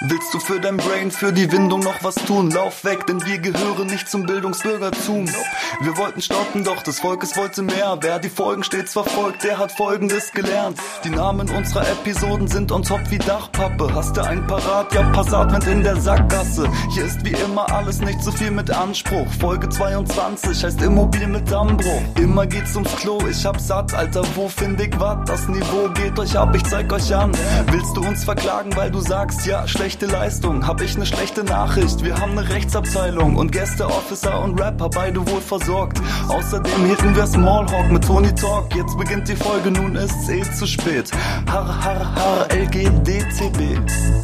Willst du für dein Brain, für die Windung noch was tun? Lauf weg, denn wir gehören nicht zum Bildungsbürgertum. Wir wollten stoppen, doch des Volkes wollte mehr. Wer die Folgen stets verfolgt, der hat Folgendes gelernt. Die Namen unserer Episoden sind on top wie Dachpappe. Hast du einen parat? Ja, Passatwind in der Sackgasse. Hier ist wie immer alles nicht so viel mit Anspruch. Folge 22 heißt Immobil mit Dammbruch. Immer geht's ums Klo, ich hab satt, Alter, wo find ich wat? Das Niveau geht euch ab, ich zeig euch an. Willst du uns verklagen, weil du sagst, ja, schlechte Leistung? Hab ich ne schlechte Nachricht, wir haben ne Rechtsabteilung und Gäste, Officer und Rapper, beide wohl versorgt. Außerdem hielten wir Smallhawk mit Tony Talk. Jetzt beginnt die Folge, nun ist's zu spät. Har, har, har, LGDTB.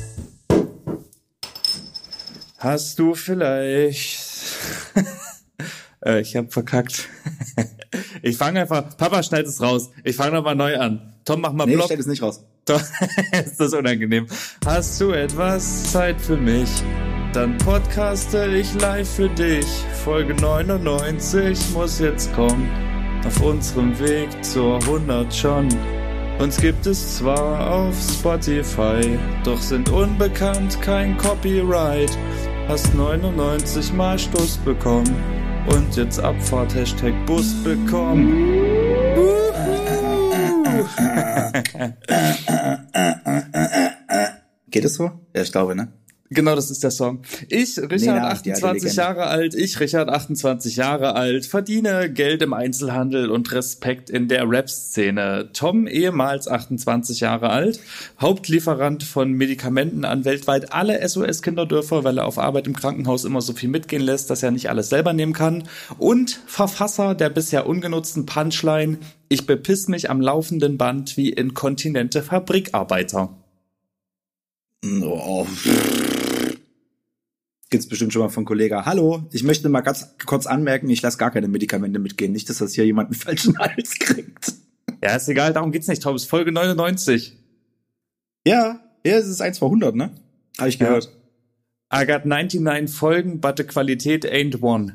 Hast du vielleicht... ich hab verkackt. Ich fange einfach... Papa, schneid es raus. Ich fange nochmal neu an. Tom, mach mal Block. Nee, schneid es nicht raus. Ist das unangenehm. Hast du etwas Zeit für mich? Dann podcaste ich live für dich. Folge 99 muss jetzt kommen. Auf unserem Weg zur 100 schon. Uns gibt es zwar auf Spotify, doch sind unbekannt, kein Copyright. Hast 99 Mal Stoß bekommen und jetzt Abfahrt, Hashtag Bus bekommen. Geht es so? Ja, ich glaube, ne? Genau, das ist der Song. Ich, Richard, 28 Jahre alt, verdiene Geld im Einzelhandel und Respekt in der Rap-Szene. Tom, ehemals 28 Jahre alt, Hauptlieferant von Medikamenten an weltweit alle SOS-Kinderdörfer, weil er auf Arbeit im Krankenhaus immer so viel mitgehen lässt, dass er nicht alles selber nehmen kann. Und Verfasser der bisher ungenutzten Punchline, ich bepiss mich am laufenden Band wie inkontinente Fabrikarbeiter. Oh. Gibt's bestimmt schon mal von Kollege. Hallo, ich möchte mal ganz kurz anmerken, ich lasse gar keine Medikamente mitgehen. Nicht, dass das hier jemand einen falschen Hals kriegt. Ja, ist egal, darum geht's nicht, Tom. Es ist Folge 99. Ja, es ist 1 vor 100, ne? Habe ich gehört. I got 99 Folgen, but the Qualität ain't one.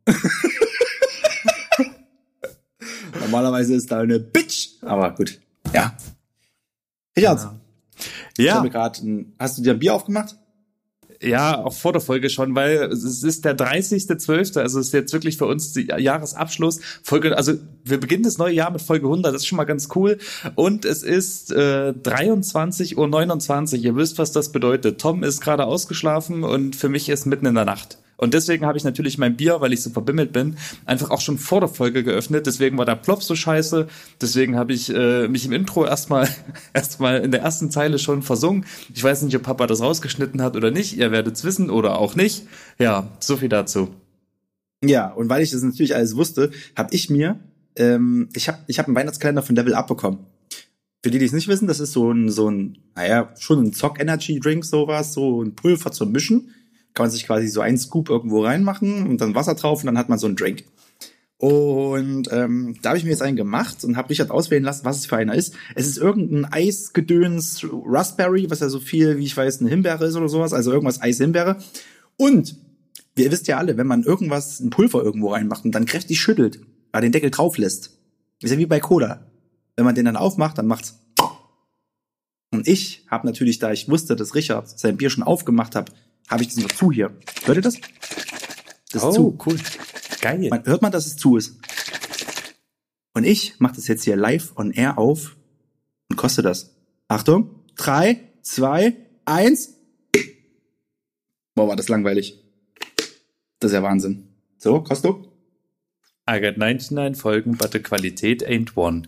Normalerweise ist da eine Bitch. Aber gut. Ja. Richard. Ja. Hast du dir ein Bier aufgemacht? Ja, auch vor der Folge schon, weil es ist der 30.12., also es ist jetzt wirklich für uns der Jahresabschluss. Also wir beginnen das neue Jahr mit Folge 100, das ist schon mal ganz cool. Und es ist 23:29 Uhr. Ihr wisst, was das bedeutet. Tom ist gerade ausgeschlafen und für mich ist mitten in der Nacht. Und deswegen habe ich natürlich mein Bier, weil ich so verbimmelt bin, einfach auch schon vor der Folge geöffnet. Deswegen war der Plopf so scheiße. Deswegen habe ich mich im Intro erstmal in der ersten Zeile schon versungen. Ich weiß nicht, ob Papa das rausgeschnitten hat oder nicht. Ihr werdet's wissen oder auch nicht. Ja, so viel dazu. Ja, und weil ich das natürlich alles wusste, habe ich mir, ich hab einen Weihnachtskalender von Level Up bekommen. Für die es nicht wissen, das ist so ein, naja, schon ein Zock-Energy-Drink, sowas, so ein Pulver zum Mischen. Kann man sich quasi so einen Scoop irgendwo reinmachen und dann Wasser drauf und dann hat man so einen Drink. Und da habe ich mir jetzt einen gemacht und habe Richard auswählen lassen, was es für einer ist. Es ist irgendein Eisgedöns Raspberry, was ja so viel, wie ich weiß, eine Himbeere ist oder sowas, also irgendwas Eis-Himbeere. Und ihr wisst ja alle, wenn man ein Pulver irgendwo reinmacht und dann kräftig schüttelt, den Deckel drauf lässt, ist ja wie bei Cola. Wenn man den dann aufmacht, dann macht's. Und ich habe natürlich, da ich wusste, dass Richard sein Bier schon aufgemacht hat, habe ich das noch zu hier. Hört ihr das? Das ist zu. Cool. Geil. Hört man, dass es zu ist. Und ich mache das jetzt hier live on air auf und koste das. Achtung. 3, 2, 1. Boah, war das langweilig. Das ist ja Wahnsinn. So, Kosto? I got 99 Folgen, but the Qualität ain't one.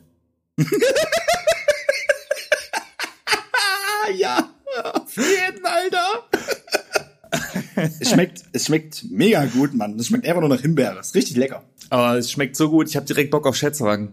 Ja, auf jeden, Alter. Es schmeckt mega gut, Mann. Es schmeckt einfach nur nach Himbeere. Ist richtig lecker. Aber es schmeckt so gut, ich habe direkt Bock auf Schätzfragen.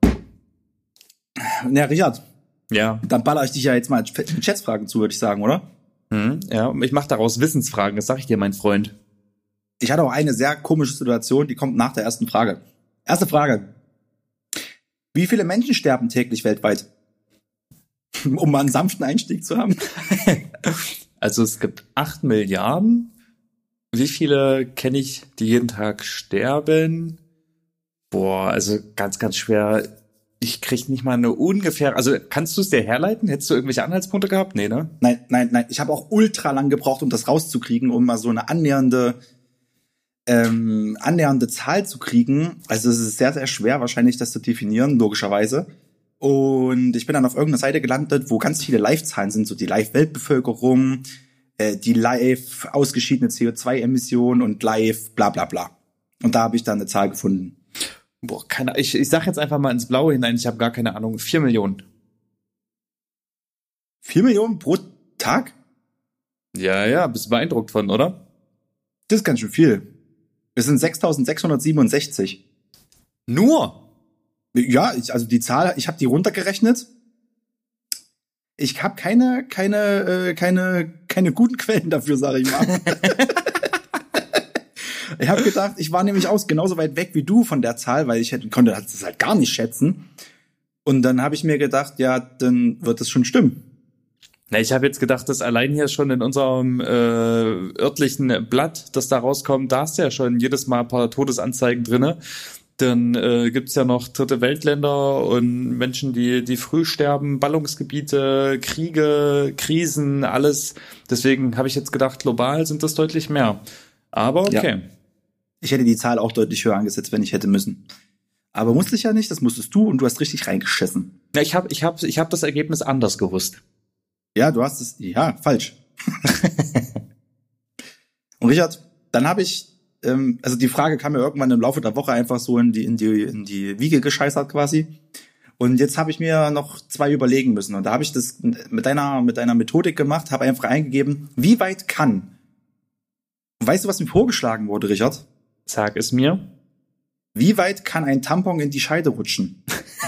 Ja, Richard. Ja. Dann baller ich dich ja jetzt mal mit Schätzfragen zu, würde ich sagen, oder? Ja, ich mache daraus Wissensfragen, das sag ich dir, mein Freund. Ich hatte auch eine sehr komische Situation, die kommt nach der ersten Frage. Erste Frage. Wie viele Menschen sterben täglich weltweit? Um mal einen sanften Einstieg zu haben. Also es gibt 8 Milliarden. Wie viele kenne ich, die jeden Tag sterben? Boah, also ganz, ganz schwer. Ich krieg nicht mal eine ungefähre, also kannst du es dir herleiten? Hättest du irgendwelche Anhaltspunkte gehabt? Nee, ne? Nein. Ich habe auch ultra lang gebraucht, um das rauszukriegen, um mal so eine annähernde Zahl zu kriegen. Also es ist sehr, sehr schwer wahrscheinlich, das zu definieren, logischerweise. Und ich bin dann auf irgendeiner Seite gelandet, wo ganz viele Live-Zahlen sind, so die Live-Weltbevölkerung, die live ausgeschiedene CO2-Emission und live bla bla bla. Und da habe ich dann eine Zahl gefunden. Boah, ich sag jetzt einfach mal ins Blaue hinein, ich habe gar keine Ahnung. 4 Millionen. 4 Millionen pro Tag? Ja, bist du beeindruckt von, oder? Das ist ganz schön viel. Es sind 6.667. Nur? Ja, also die Zahl, ich habe die runtergerechnet. Ich habe keine guten Quellen dafür, sage ich mal. Ich habe gedacht, ich war nämlich genauso weit weg wie du von der Zahl, weil konnte das halt gar nicht schätzen. Und dann habe ich mir gedacht, ja, dann wird es schon stimmen. Na, ich habe jetzt gedacht, dass allein hier schon in unserem örtlichen Blatt, das da rauskommt, da hast du ja schon jedes Mal ein paar Todesanzeigen drinne. Dann gibt's ja noch dritte Weltländer und Menschen, die früh sterben, Ballungsgebiete, Kriege, Krisen, alles. Deswegen habe ich jetzt gedacht, global sind das deutlich mehr. Aber okay. Ja. Ich hätte die Zahl auch deutlich höher angesetzt, wenn ich hätte müssen. Aber musste ich ja nicht, das musstest du und du hast richtig reingeschissen. Ja, ich hab das Ergebnis anders gewusst. Ja, du hast es, ja, falsch. Und Richard, dann habe ich, also die Frage kam mir irgendwann im Laufe der Woche einfach so in die Wiege gescheißert quasi. Und jetzt habe ich mir noch 2 überlegen müssen. Und da habe ich das mit einer Methodik gemacht, habe einfach eingegeben, wie weit kann. Und weißt du, was mir vorgeschlagen wurde, Richard? Sag es mir. Wie weit kann ein Tampon in die Scheide rutschen?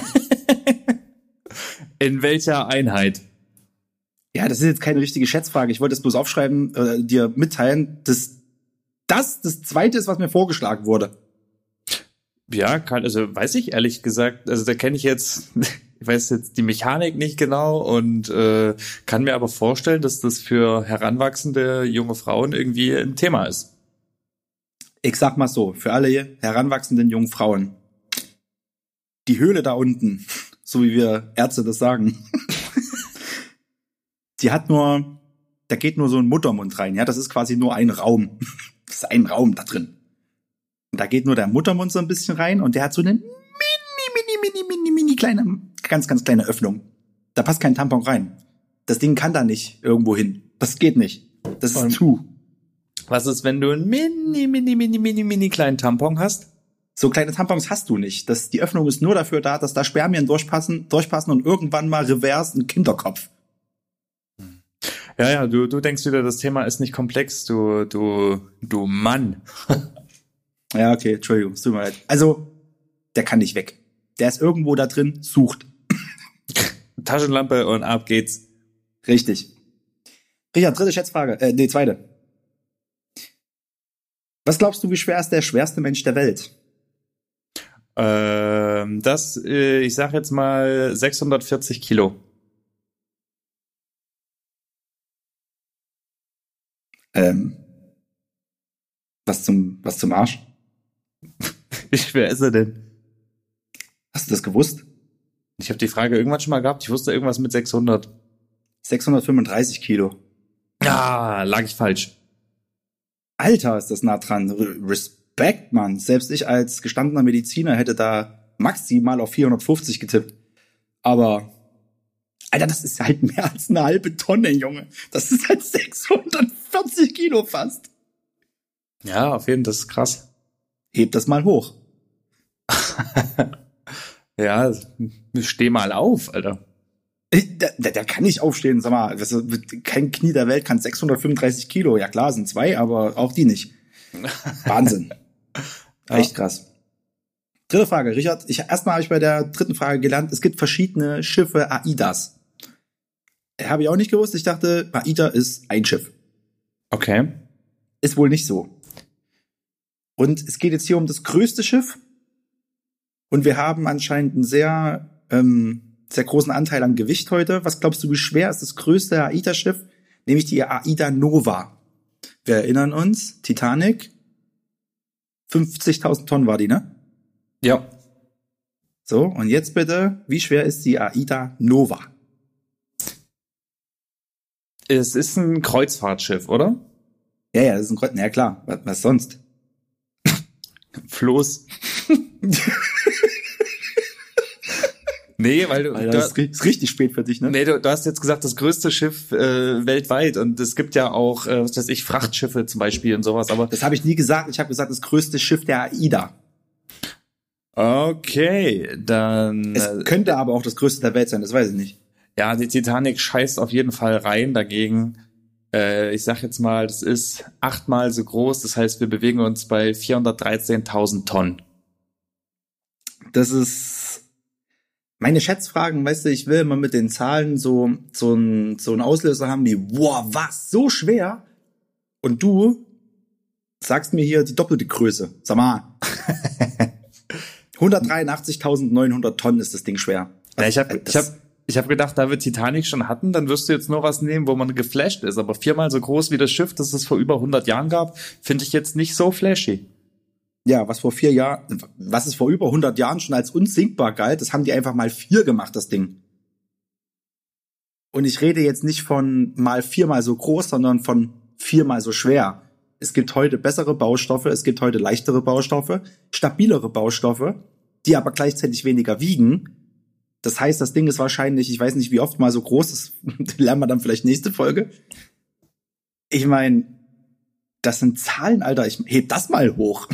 In welcher Einheit? Ja, das ist jetzt keine richtige Schätzfrage. Ich wollte es bloß aufschreiben, dir mitteilen, dass das Zweite ist, was mir vorgeschlagen wurde. Ja, also weiß ich ehrlich gesagt, also da kenne ich jetzt, ich weiß jetzt die Mechanik nicht genau und kann mir aber vorstellen, dass das für heranwachsende junge Frauen irgendwie ein Thema ist. Ich sag mal so, für alle heranwachsenden jungen Frauen, die Höhle da unten, so wie wir Ärzte das sagen, da geht nur so ein Muttermund rein, ja, das ist quasi nur ein Raum. Das ist ein Raum da drin. Und da geht nur der Muttermund so ein bisschen rein und der hat so eine mini kleine, ganz kleine Öffnung. Da passt kein Tampon rein. Das Ding kann da nicht irgendwo hin. Das geht nicht. Das ist zu. Was ist, wenn du einen mini kleinen Tampon hast? So kleine Tampons hast du nicht. Die Öffnung ist nur dafür da, dass da Spermien durchpassen und irgendwann mal reverse ein Kinderkopf. Ja, du denkst wieder, das Thema ist nicht komplex, du Mann. Ja, okay, Entschuldigung, es tut mir leid. Also, der kann nicht weg. Der ist irgendwo da drin, sucht. Taschenlampe und ab geht's. Richtig. Richard, dritte Schätzfrage. Zweite. Was glaubst du, wie schwer ist der schwerste Mensch der Welt? Ich sag jetzt mal 640 Kilo. Was zum Arsch? Wie schwer ist er denn? Hast du das gewusst? Ich habe die Frage irgendwann schon mal gehabt. Ich wusste irgendwas mit 600. 635 Kilo. Ah, lag ich falsch. Alter, ist das nah dran. Respekt, Mann. Selbst ich als gestandener Mediziner hätte da maximal auf 450 getippt. Aber, Alter, das ist halt mehr als eine halbe Tonne, Junge. Das ist halt 640 Kilo fast. Ja, auf jeden Fall, das ist krass. Heb das mal hoch. Ja, steh mal auf, Alter. Der kann nicht aufstehen, sag mal. Kein Knie der Welt kann 635 Kilo. Ja klar, sind 2, aber auch die nicht. Wahnsinn. Echt krass. Dritte Frage, Richard. Erstmal habe ich bei der dritten Frage gelernt, es gibt verschiedene Schiffe AIDAs. Habe ich auch nicht gewusst. Ich dachte, AIDA ist ein Schiff. Okay. Ist wohl nicht so. Und es geht jetzt hier um das größte Schiff. Und wir haben anscheinend einen sehr großen Anteil an Gewicht heute. Was glaubst du, wie schwer ist das größte AIDA-Schiff? Nämlich die AIDA Nova. Wir erinnern uns, Titanic, 50.000 Tonnen war die, ne? Ja. So, und jetzt bitte, wie schwer ist die Aida Nova? Es ist ein Kreuzfahrtschiff, oder? Ja, das ist ein Kreuz. Na ja, klar, was sonst? Floß. Nee, weil Das ist richtig spät für dich, ne? Nee, du hast jetzt gesagt, das größte Schiff weltweit, und es gibt ja auch, was weiß ich, Frachtschiffe zum Beispiel und sowas, aber... Das habe ich nie gesagt, ich habe gesagt, das größte Schiff der AIDA. Okay, dann... Es könnte aber auch das größte der Welt sein, das weiß ich nicht. Ja, die Titanic scheißt auf jeden Fall rein dagegen. Ich sag jetzt mal, das ist 8-mal so groß, das heißt, wir bewegen uns bei 413.000 Tonnen. Das ist... Meine Schätzfragen, weißt du, ich will immer mit den Zahlen so einen Auslöser haben wie, boah, was, so schwer? Und du sagst mir hier die doppelte Größe. Sag mal. 183.900 Tonnen ist das Ding schwer. Ja, ich hab gedacht, da wir Titanic schon hatten, dann wirst du jetzt nur was nehmen, wo man geflasht ist. Aber 4-mal so groß wie das Schiff, das es vor über 100 Jahren gab, finde ich jetzt nicht so flashy. Ja, was es vor über 100 Jahren schon als unsinkbar galt, das haben die einfach mal 4 gemacht, das Ding. Und ich rede jetzt nicht von mal 4-mal so groß, sondern von 4-mal so schwer. Es gibt heute bessere Baustoffe, es gibt heute leichtere Baustoffe, stabilere Baustoffe, die aber gleichzeitig weniger wiegen. Das heißt, das Ding ist wahrscheinlich, ich weiß nicht, wie oft mal so groß ist, lernen wir dann vielleicht nächste Folge. Ich meine, das sind Zahlen, Alter, ich heb das mal hoch.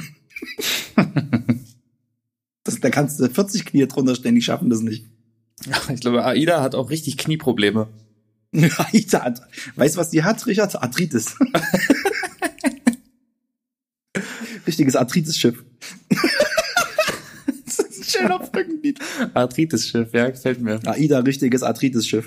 Da kannst du 40 Knie drunter stehen, die schaffen das nicht. Ich glaube, AIDA hat auch richtig Knieprobleme. AIDA hat, weißt du, was die hat, Richard? Arthritis. Richtiges Arthritis-Schiff. Das ist ein schöner Brückenlied. Arthritis-Schiff, ja, gefällt mir. AIDA, richtiges Arthritis-Schiff.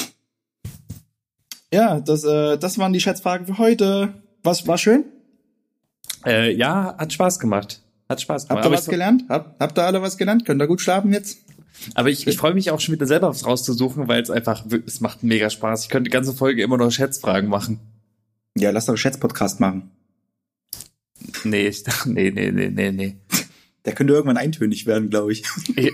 Ja, das waren die Schätzfragen für heute. War schön? Ja, hat Spaß gemacht. Habt ihr was gelernt? Habt ihr alle was gelernt? Könnt ihr gut schlafen jetzt? Aber ich freue mich auch schon wieder selber was rauszusuchen, weil es macht mega Spaß. Ich könnte die ganze Folge immer noch Schätzfragen machen. Ja, lass doch einen Schätzpodcast machen. Nee. Der könnte irgendwann eintönig werden, glaube ich.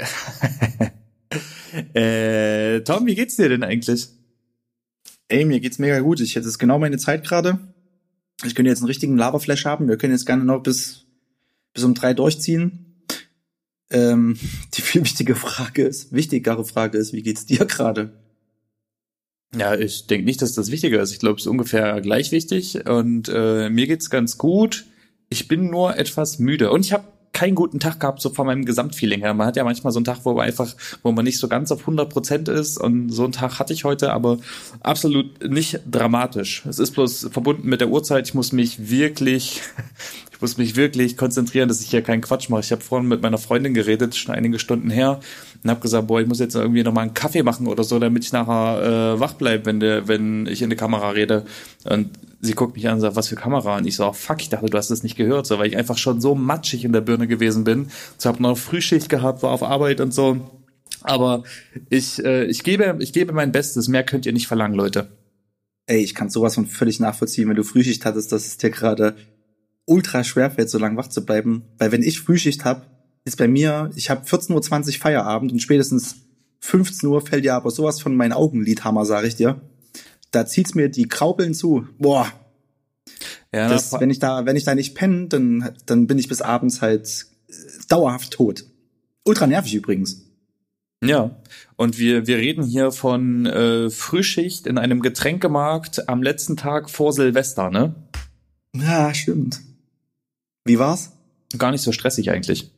Tom, wie geht's dir denn eigentlich? Ey, mir geht's mega gut. Ich hätte jetzt genau meine Zeit gerade. Ich könnte jetzt einen richtigen Laberflash haben. Wir können jetzt gerne noch bis um 3 durchziehen. Die viel wichtigere Frage ist, wie geht's dir gerade? Ja, ich denke nicht, dass das wichtiger ist. Ich glaube, es ist ungefähr gleich wichtig. Und mir geht's ganz gut. Ich bin nur etwas müde. Und ich habe keinen guten Tag gehabt, so von meinem Gesamtfeeling her. Man hat ja manchmal so einen Tag, wo man nicht so ganz auf 100% ist, und so einen Tag hatte ich heute, aber absolut nicht dramatisch. Es ist bloß verbunden mit der Uhrzeit. Ich muss mich wirklich konzentrieren, dass ich hier keinen Quatsch mache. Ich habe vorhin mit meiner Freundin geredet, schon einige Stunden her, und habe gesagt, ich muss jetzt irgendwie nochmal einen Kaffee machen oder so, damit ich nachher wach bleibe, wenn ich in die Kamera rede. Und sie guckt mich an und sagt, was für Kamera? Und ich so, fuck, ich dachte, du hast das nicht gehört, so, weil ich einfach schon so matschig in der Birne gewesen bin. So, habe noch Frühschicht gehabt, war auf Arbeit und so. Aber ich gebe mein Bestes. Mehr könnt ihr nicht verlangen, Leute. Ey, ich kann sowas von völlig nachvollziehen, wenn du Frühschicht hattest, dass es dir gerade ultra schwer fällt, so lange wach zu bleiben. Weil wenn ich Frühschicht habe, ist bei mir, ich habe 14:20 Uhr Feierabend und spätestens 15 Uhr fällt ja aber sowas von meinen Augenlidhammer, sag ich dir. Da zieht's mir die Kraupeln zu. Boah. Ja, wenn ich da nicht penne, dann bin ich bis abends halt dauerhaft tot. Ultra nervig übrigens. Ja, und wir reden hier von Frühschicht in einem Getränkemarkt am letzten Tag vor Silvester, ne? Ja, stimmt. Wie war's? Gar nicht so stressig eigentlich.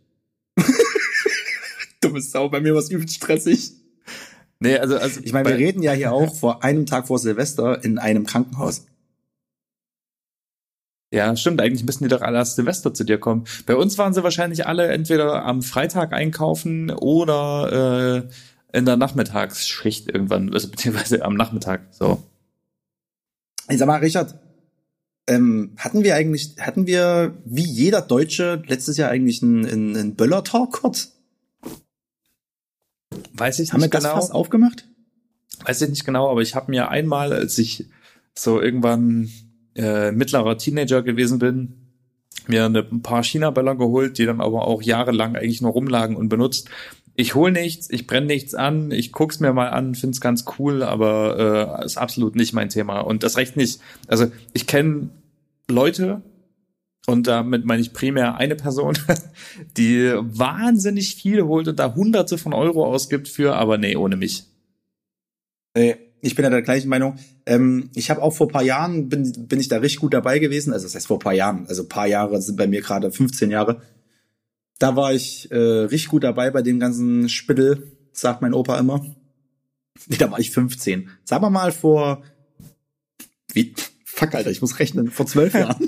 Dumme Sau, bei mir war's übelst stressig. Nee, also ich meine, wir reden ja hier auch vor einem Tag vor Silvester in einem Krankenhaus. Ja, stimmt, eigentlich müssten die doch alle erst Silvester zu dir kommen. Bei uns waren sie wahrscheinlich alle entweder am Freitag einkaufen oder in der Nachmittagsschicht irgendwann, also beziehungsweise am Nachmittag, so. Ich sag mal, Richard, hatten wir wie jeder Deutsche letztes Jahr eigentlich einen Böller-Talk kurz? Weiß ich nicht genau. Haben wir das fast aufgemacht? Weiß ich nicht genau, aber ich habe mir einmal, als ich so irgendwann mittlerer Teenager gewesen bin, mir ein paar China-Böller geholt, die dann aber auch jahrelang eigentlich nur rumlagen und benutzt. ich hol nichts, ich brenne nichts an, ich guck's mir mal an, find's ganz cool, aber ist absolut nicht mein Thema. Und das recht nicht. Also ich kenne Leute, und damit meine ich primär eine Person, die wahnsinnig viel holt und da Hunderte von Euro ausgibt für, aber nee, ohne mich. Ich bin ja der gleichen Meinung. Ich habe auch vor ein paar Jahren, bin ich da richtig gut dabei gewesen. Also das heißt vor ein paar Jahren. Also ein paar Jahre sind bei mir gerade 15 Jahre. Da war ich richtig gut dabei bei dem ganzen Spittel, sagt mein Opa immer. Nee, da war ich 15. Sagen wir mal vor... Wie? Fuck, Alter, ich muss rechnen. Vor 12 Jahren.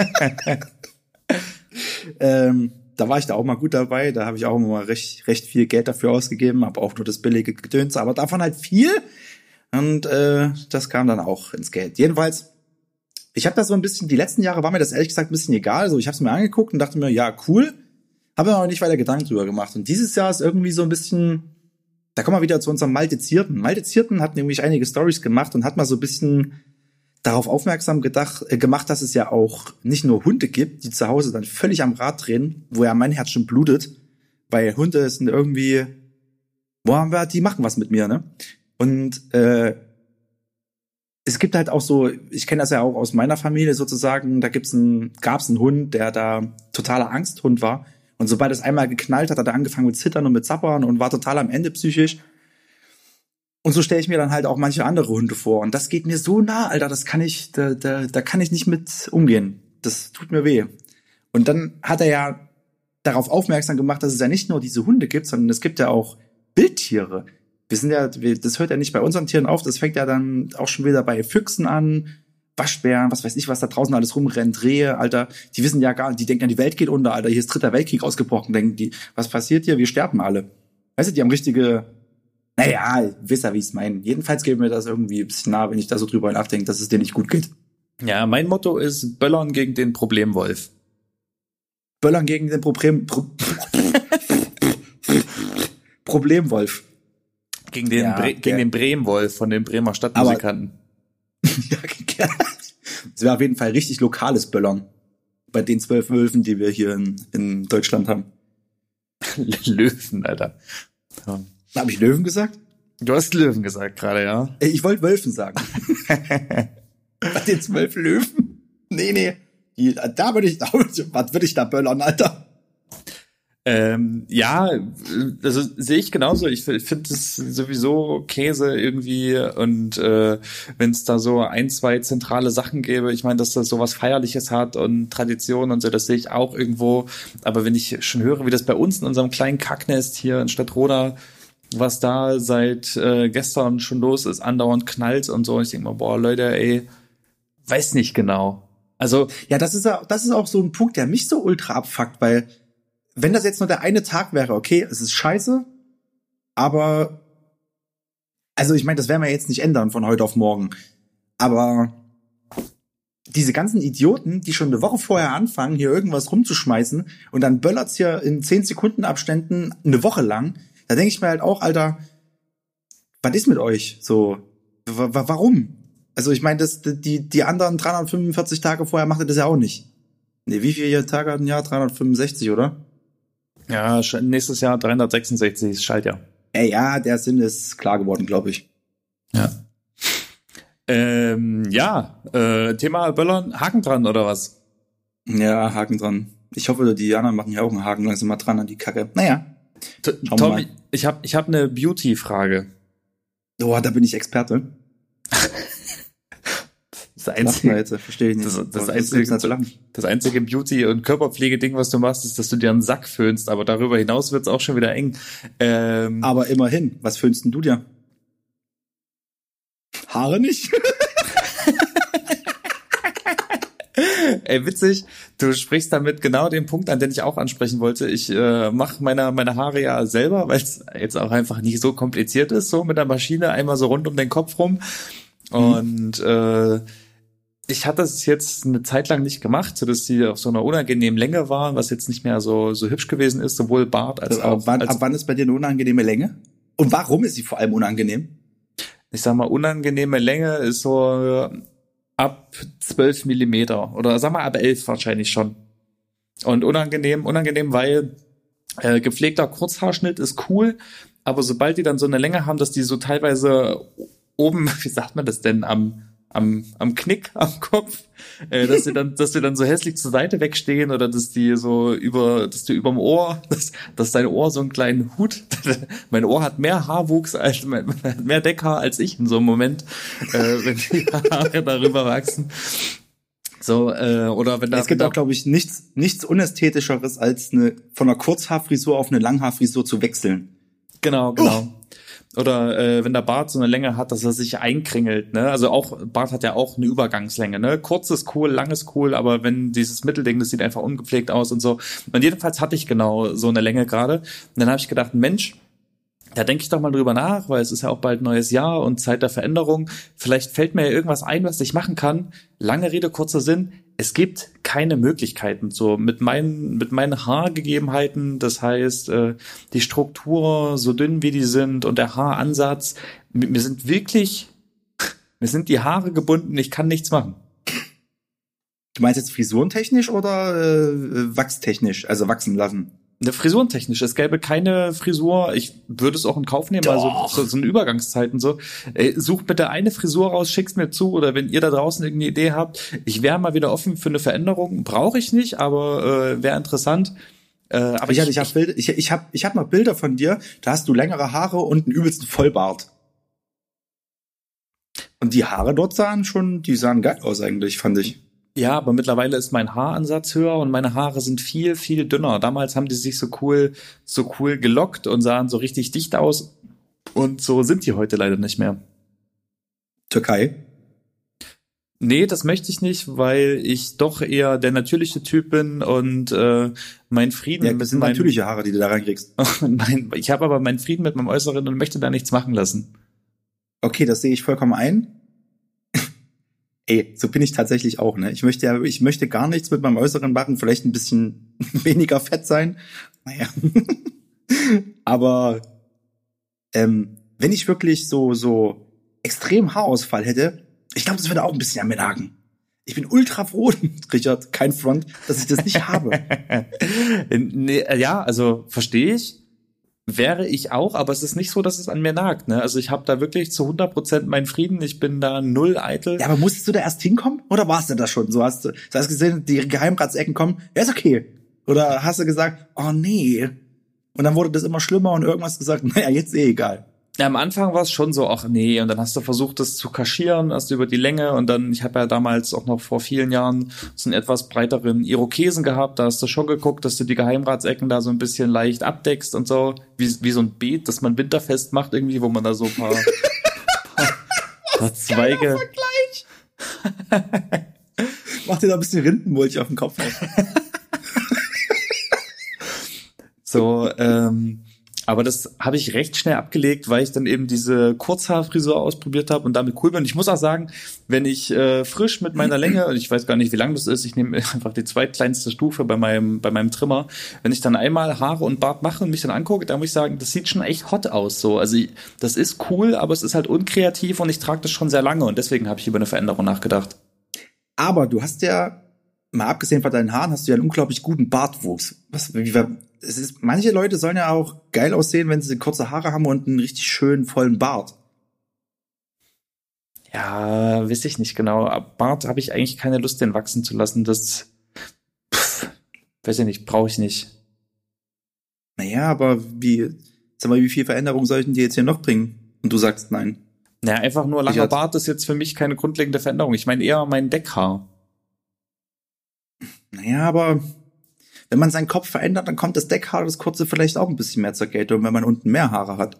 Da war ich da auch mal gut dabei. Da habe ich auch immer mal recht viel Geld dafür ausgegeben. Aber auch nur das billige Gedöns. Aber davon halt viel. Und das kam dann auch ins Geld. Jedenfalls, ich habe das so ein bisschen, die letzten Jahre war mir das ehrlich gesagt ein bisschen egal. Also ich habe es mir angeguckt und dachte mir, ja, cool. Habe mir aber nicht weiter Gedanken drüber gemacht. Und dieses Jahr ist irgendwie so ein bisschen, da kommen wir wieder zu unserem Malte Zierten. Malte Zierten hat nämlich einige Storys gemacht und hat mal so ein bisschen darauf aufmerksam gemacht, dass es ja auch nicht nur Hunde gibt, die zu Hause dann völlig am Rad drehen, wo ja mein Herz schon blutet, weil Hunde sind irgendwie, die machen was mit mir, ne? Und es gibt halt auch so, ich kenne das ja auch aus meiner Familie sozusagen, da gab's einen Hund, der da totaler Angsthund war. Und sobald es einmal geknallt hat er angefangen mit Zittern und mit Zappern und war total am Ende psychisch. Und so stelle ich mir dann halt auch manche andere Hunde vor. Und das geht mir so nah, Alter, da kann ich nicht mit umgehen. Das tut mir weh. Und dann hat er ja darauf aufmerksam gemacht, dass es ja nicht nur diese Hunde gibt, sondern es gibt ja auch Wildtiere. Das hört ja nicht bei unseren Tieren auf, das fängt ja dann auch schon wieder bei Füchsen an, Waschbären, was weiß ich, was da draußen alles rumrennt, Rehe, Alter, die wissen ja gar nicht, die denken ja, die Welt geht unter, Alter, hier ist 3. Weltkrieg ausgebrochen, denken die, was passiert hier, wir sterben alle. Weißt du, die haben richtige, naja, wisst ihr, wie ich es meine. Jedenfalls geht mir das irgendwie ein bisschen nah, wenn ich da so drüber nachdenke, dass es dir nicht gut geht. Ja, mein Motto ist Böllern gegen den Problemwolf. Böllern gegen den Problemwolf. Gegen den Bremwolf von den Bremer Stadtmusikanten. Ja, es wäre auf jeden Fall richtig lokales Böllern. Bei den 12 Wölfen, die wir hier in Deutschland haben. Löwen, Alter. Ja. Habe ich Löwen gesagt? Du hast Löwen gesagt gerade, ja. Ich wollte Wölfen sagen. Bei den 12 Löwen? Nee. Was würde ich da böllern, Alter? Ja, also sehe ich genauso. Ich finde es sowieso Käse irgendwie und wenn es da so 1, 2 zentrale Sachen gäbe, ich meine, dass das sowas Feierliches hat und Tradition und so, das sehe ich auch irgendwo. Aber wenn ich schon höre, wie das bei uns in unserem kleinen Kacknest hier in Stadtroda, was da seit gestern schon los ist, andauernd knallt und so, und ich denke mal, boah, Leute, ey, weiß nicht genau. Also ja, das ist auch so ein Punkt, der mich so ultra abfuckt, weil wenn das jetzt nur der eine Tag wäre, okay, es ist scheiße, aber also ich meine, das werden wir jetzt nicht ändern von heute auf morgen, aber diese ganzen Idioten, die schon eine Woche vorher anfangen, hier irgendwas rumzuschmeißen und dann böllert's hier in 10 Sekunden Abständen eine Woche lang, da denke ich mir halt auch, Alter, was ist mit euch? So, warum? Also ich meine, die anderen 345 Tage vorher macht ihr das ja auch nicht. Nee, wie viele Tage hat ein Jahr? 365, oder? Ja, nächstes Jahr 366 ist Schaltjahr. Ja, der Sinn ist klar geworden, glaube ich. Ja. Thema Böllern, Haken dran oder was? Ja, Haken dran. Ich hoffe, die anderen machen ja auch einen Haken langsam mal dran an die Kacke. Naja. Tom, ich hab eine Beauty-Frage. Oh, da bin ich Experte. Verstehe ich nicht. Das einzige Beauty- und Körperpflege-Ding, was du machst, ist, dass du dir einen Sack föhnst, aber darüber hinaus wird's auch schon wieder eng. Aber immerhin, was föhnst denn du dir? Haare nicht? Ey, witzig, du sprichst damit genau den Punkt an, den ich auch ansprechen wollte. Ich mache meine Haare ja selber, weil es jetzt auch einfach nicht so kompliziert ist, so mit der Maschine einmal so rund um den Kopf rum. Und ich hatte es jetzt eine Zeit lang nicht gemacht, so dass die auf so einer unangenehmen Länge waren, was jetzt nicht mehr so hübsch gewesen ist, sowohl Bart als auch. Ab wann ist bei dir eine unangenehme Länge? Und warum ist sie vor allem unangenehm? Ich sag mal, unangenehme Länge ist so ab 12 Millimeter oder sag mal ab 11 wahrscheinlich schon. Und unangenehm, weil Gepflegter Kurzhaarschnitt ist cool, aber sobald die dann so eine Länge haben, dass die so teilweise oben, wie sagt man das denn, am Knick am Kopf, dass sie dann so hässlich zur Seite wegstehen oder dass du überm Ohr, dass dein Ohr so einen kleinen Hut, mein Ohr hat mehr Haarwuchs mehr Deckhaar als ich in so einem Moment, wenn die Haare darüber wachsen. So, oder wenn da. Es gibt auch, glaube ich, nichts Unästhetischeres, als von einer Kurzhaarfrisur auf eine Langhaarfrisur zu wechseln. Genau. Oder wenn der Bart so eine Länge hat, dass er sich einkringelt, ne? Also auch, Bart hat ja auch eine Übergangslänge, ne? Kurz ist cool, lang ist cool, aber wenn dieses Mittelding, das sieht einfach ungepflegt aus und so. Und jedenfalls hatte ich genau so eine Länge gerade. Und dann habe ich gedacht, Mensch, da denke ich doch mal drüber nach, weil es ist ja auch bald neues Jahr und Zeit der Veränderung. Vielleicht fällt mir ja irgendwas ein, was ich machen kann. Lange Rede, kurzer Sinn. Es gibt keine Möglichkeiten. So mit meinen Haargegebenheiten, das heißt, die Struktur, so dünn wie die sind und der Haaransatz, mir sind die Haare gebunden, ich kann nichts machen. Du meinst jetzt frisurentechnisch oder wachstechnisch, also wachsen lassen? Eine frisurentechnisch. Es gäbe keine Frisur. Ich würde es auch in Kauf nehmen, also so eine Übergangszeit und so. Such bitte eine Frisur raus, schick's mir zu, oder wenn ihr da draußen irgendeine Idee habt. Ich wäre mal wieder offen für eine Veränderung. Brauche ich nicht, aber wäre interessant. Aber ich hab mal Bilder von dir. Da hast du längere Haare und einen übelsten Vollbart. Und die Haare dort die sahen geil aus eigentlich, fand ich. Ja, aber mittlerweile ist mein Haaransatz höher und meine Haare sind viel, viel dünner. Damals haben die sich so cool gelockt und sahen so richtig dicht aus. Und so sind die heute leider nicht mehr. Türkei? Nee, das möchte ich nicht, weil ich doch eher der natürliche Typ bin und mein Frieden ja, das sind natürliche Haare, die du da reinkriegst. Ich habe aber meinen Frieden mit meinem Äußeren und möchte da nichts machen lassen. Okay, das sehe ich vollkommen ein. Ey, so bin ich tatsächlich auch, ne? Ich möchte gar nichts mit meinem Äußeren machen, vielleicht ein bisschen weniger fett sein. Naja. Aber wenn ich wirklich so extrem Haarausfall hätte, ich glaube, das würde auch ein bisschen an mir nagen. Ich bin ultra froh, Richard, kein Front, dass ich das nicht habe. Nee, ja, also verstehe ich. Wäre ich auch, aber es ist nicht so, dass es an mir nagt, ne? Also ich habe da wirklich zu 100% meinen Frieden, ich bin da null eitel. Ja, aber musstest du da erst hinkommen? Oder warst du da schon? So hast gesehen, die Geheimratsecken kommen, ja, ist okay. Oder hast du gesagt, oh nee. Und dann wurde das immer schlimmer und irgendwas gesagt, naja, jetzt egal. Ja, am Anfang war es schon so, ach nee, und dann hast du versucht, das zu kaschieren, erst über die Länge und dann, ich habe ja damals auch noch vor vielen Jahren so einen etwas breiteren Irokesen gehabt, da hast du schon geguckt, dass du die Geheimratsecken da so ein bisschen leicht abdeckst und so, wie so ein Beet, das man winterfest macht irgendwie, wo man da so ein paar Zweige... Mach dir da ein bisschen Rindenmulch auf den Kopf. So, aber das habe ich recht schnell abgelegt, weil ich dann eben diese Kurzhaarfrisur ausprobiert habe und damit cool bin. Und ich muss auch sagen, wenn ich frisch mit meiner Länge, und ich weiß gar nicht, wie lang das ist, ich nehme einfach die zweitkleinste Stufe bei meinem Trimmer, wenn ich dann einmal Haare und Bart mache und mich dann angucke, dann muss ich sagen, das sieht schon echt hot aus. So, also das ist cool, aber es ist halt unkreativ und ich trage das schon sehr lange und deswegen habe ich über eine Veränderung nachgedacht. Aber du hast ja, mal abgesehen von deinen Haaren, hast du ja einen unglaublich guten Bartwuchs. Manche Leute sollen ja auch geil aussehen, wenn sie kurze Haare haben und einen richtig schönen, vollen Bart. Ja, weiß ich nicht genau. Bart habe ich eigentlich keine Lust, den wachsen zu lassen. Das, weiß ich nicht, brauche ich nicht. Naja, aber wie viel Veränderung sollten die jetzt hier noch bringen? Und du sagst nein. Naja, einfach nur langer Bart ist jetzt für mich keine grundlegende Veränderung. Ich meine eher mein Deckhaar. Naja, aber wenn man seinen Kopf verändert, dann kommt das Deckhaar, das kurze, vielleicht auch ein bisschen mehr zur Geltung, wenn man unten mehr Haare hat.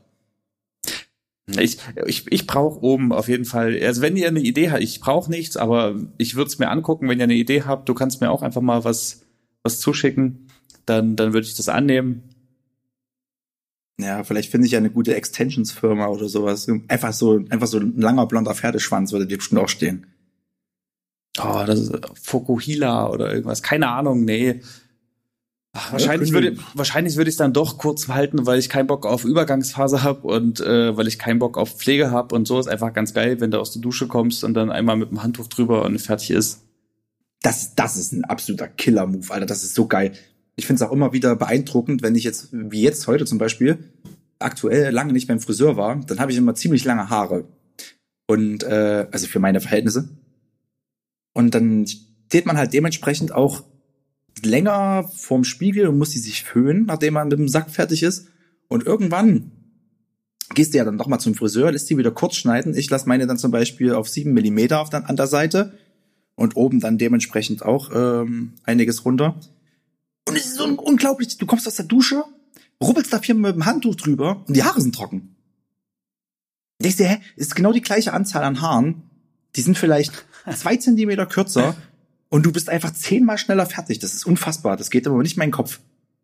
Ich brauche oben auf jeden Fall, also wenn ihr eine Idee habt, ich brauche nichts, aber ich würde es mir angucken, wenn ihr eine Idee habt, du kannst mir auch einfach mal was zuschicken, dann würde ich das annehmen. Ja, vielleicht finde ich ja eine gute Extensions-Firma oder sowas. Einfach so ein langer blonder Pferdeschwanz würde dir bestimmt auch stehen. Oh, das ist Fokuhila oder irgendwas. Keine Ahnung, nee. Wahrscheinlich würde ich es dann doch kurz halten, weil ich keinen Bock auf Übergangsphase habe und weil ich keinen Bock auf Pflege habe und so. Ist einfach ganz geil, wenn du aus der Dusche kommst und dann einmal mit dem Handtuch drüber und fertig ist. Das ist ein absoluter Killer-Move, Alter. Das ist so geil. Ich finde es auch immer wieder beeindruckend, wenn ich jetzt, wie jetzt heute zum Beispiel, aktuell lange nicht beim Friseur war, dann habe ich immer ziemlich lange Haare. Und also für meine Verhältnisse. Und dann steht man halt dementsprechend auch länger vorm Spiegel und muss die sich föhnen, nachdem man mit dem Sack fertig ist. Und irgendwann gehst du ja dann doch mal zum Friseur, lässt die wieder kurz schneiden. Ich lasse meine dann zum Beispiel auf 7 Millimeter an der Seite und oben dann dementsprechend auch einiges runter. Und es ist so unglaublich, du kommst aus der Dusche, rubbelst da 4 mit dem Handtuch drüber und die Haare sind trocken. Denkst du, ist genau die gleiche Anzahl an Haaren, die sind vielleicht 2 Zentimeter kürzer und du bist einfach 10-mal schneller fertig. Das ist unfassbar, das geht aber nicht in meinen Kopf.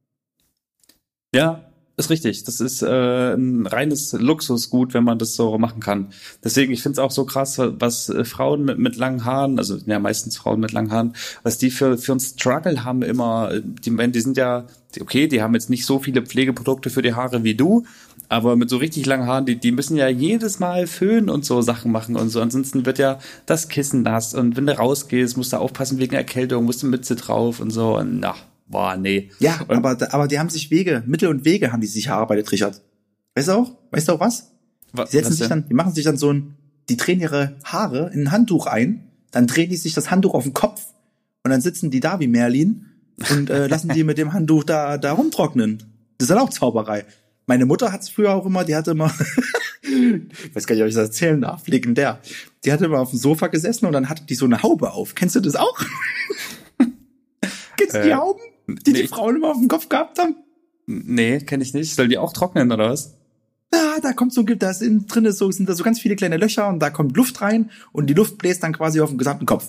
Ja, ist richtig. Das ist ein reines Luxusgut, wenn man das so machen kann. Deswegen, ich finde es auch so krass, was Frauen mit langen Haaren, also ja meistens Frauen mit langen Haaren, was die für einen Struggle haben immer. Die sind ja, okay, die haben jetzt nicht so viele Pflegeprodukte für die Haare wie du, aber mit so richtig langen Haaren, die müssen ja jedes Mal föhnen und so Sachen machen und so. Ansonsten wird ja das Kissen nass und wenn du rausgehst, musst du aufpassen wegen Erkältung, musst du Mütze drauf und so und na. Boah, nee. Ja, aber die haben sich Mittel und Wege haben die sich erarbeitet, Richard. Weißt du auch was? Die machen sich dann die drehen ihre Haare in ein Handtuch ein, dann drehen die sich das Handtuch auf den Kopf und dann sitzen die da wie Merlin und lassen die mit dem Handtuch da rumtrocknen. Das ist dann auch Zauberei. Meine Mutter hat's früher auch immer, die hatte immer, ich weiß gar nicht, ob ich das erzählen darf, legendär. Die hatte immer auf dem Sofa gesessen und dann hatte die so eine Haube auf. Kennst du das auch? Kennst du die Hauben? Die Frauen immer auf dem Kopf gehabt haben? Nee, kenne ich nicht. Soll die auch trocknen, oder was? Ja, sind da so ganz viele kleine Löcher und da kommt Luft rein und die Luft bläst dann quasi auf den gesamten Kopf.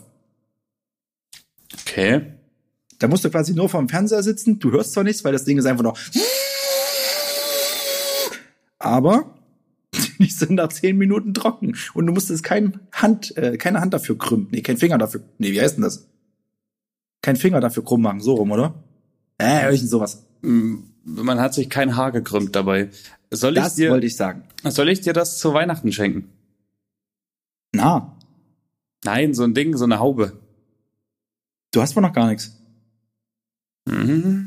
Okay. Da musst du quasi nur vorm Fernseher sitzen, du hörst zwar nichts, weil das Ding ist einfach noch aber die sind nach 10 Minuten trocken und du musstest keine Hand dafür krümmen. Nee, kein Finger dafür. Nee, wie heißt denn das? Kein Finger dafür krumm machen, so rum, oder? Sowas. Man hat sich kein Haar gekrümmt dabei. Wollte ich sagen. Soll ich dir das zu Weihnachten schenken? Na. Nein, so ein Ding, so eine Haube. Du hast wohl noch gar nichts. Mhm.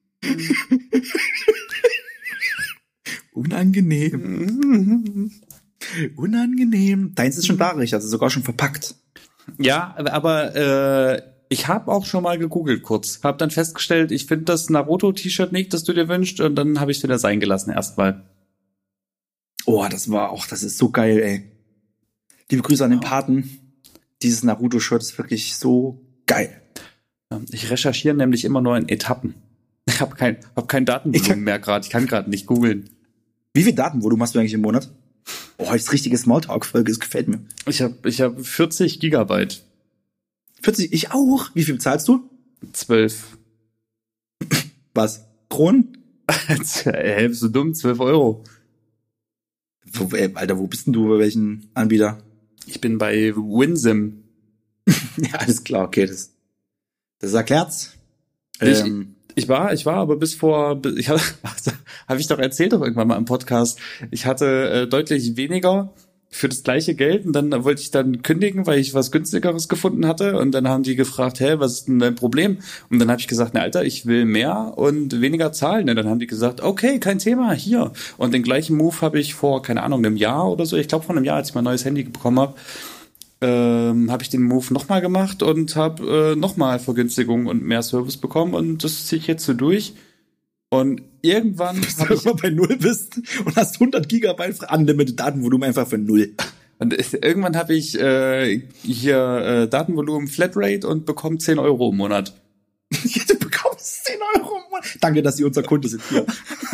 Unangenehm. Unangenehm. Deins ist schon da, Richard, also sogar schon verpackt. Ja, aber ich habe auch schon mal gegoogelt kurz. Hab dann festgestellt, ich finde das Naruto-T-Shirt nicht, das du dir wünschst, und dann habe ich es wieder sein gelassen erstmal. Oh, das ist so geil, ey. Liebe Grüße an den Paten. Dieses Naruto-Shirt ist wirklich so geil. Ich recherchiere nämlich immer nur in Etappen. Ich hab kein Datenvolumen mehr gerade. Ich kann gerade nicht googeln. Wie viel Datenvolumen hast du eigentlich im Monat? Oh, das ist richtige Smalltalk-Folge, es gefällt mir. Ich hab 40 Gigabyte. 40, ich auch. Wie viel bezahlst du? 12. Was? Kronen? Bist du dumm? 12 Euro. Alter, wo bist denn du? Bei welchen Anbieter? Ich bin bei Winsim. Ja, alles klar, okay, das erklärt's. Ich war aber habe ich doch erzählt doch irgendwann mal im Podcast. Ich hatte deutlich weniger für das gleiche Geld und dann wollte ich dann kündigen, weil ich was günstigeres gefunden hatte und dann haben die gefragt, was ist denn dein Problem? Und dann habe ich gesagt, Alter, ich will mehr und weniger zahlen. Und dann haben die gesagt, okay, kein Thema, hier. Und den gleichen Move habe ich vor, keine Ahnung, einem Jahr oder so, ich glaube vor einem Jahr, als ich mein neues Handy bekommen habe, habe ich den Move nochmal gemacht und habe nochmal Vergünstigung und mehr Service bekommen und das ziehe ich jetzt so durch. Und irgendwann habe ich bei 0 bist und hast 100 Gigabyte unlimited Datenvolumen einfach für 0. Und irgendwann habe ich hier Datenvolumen Flatrate und bekomme 10 Euro im Monat. Du bekommst 10 Euro im Monat. Danke, dass Sie unser Kunde sind hier.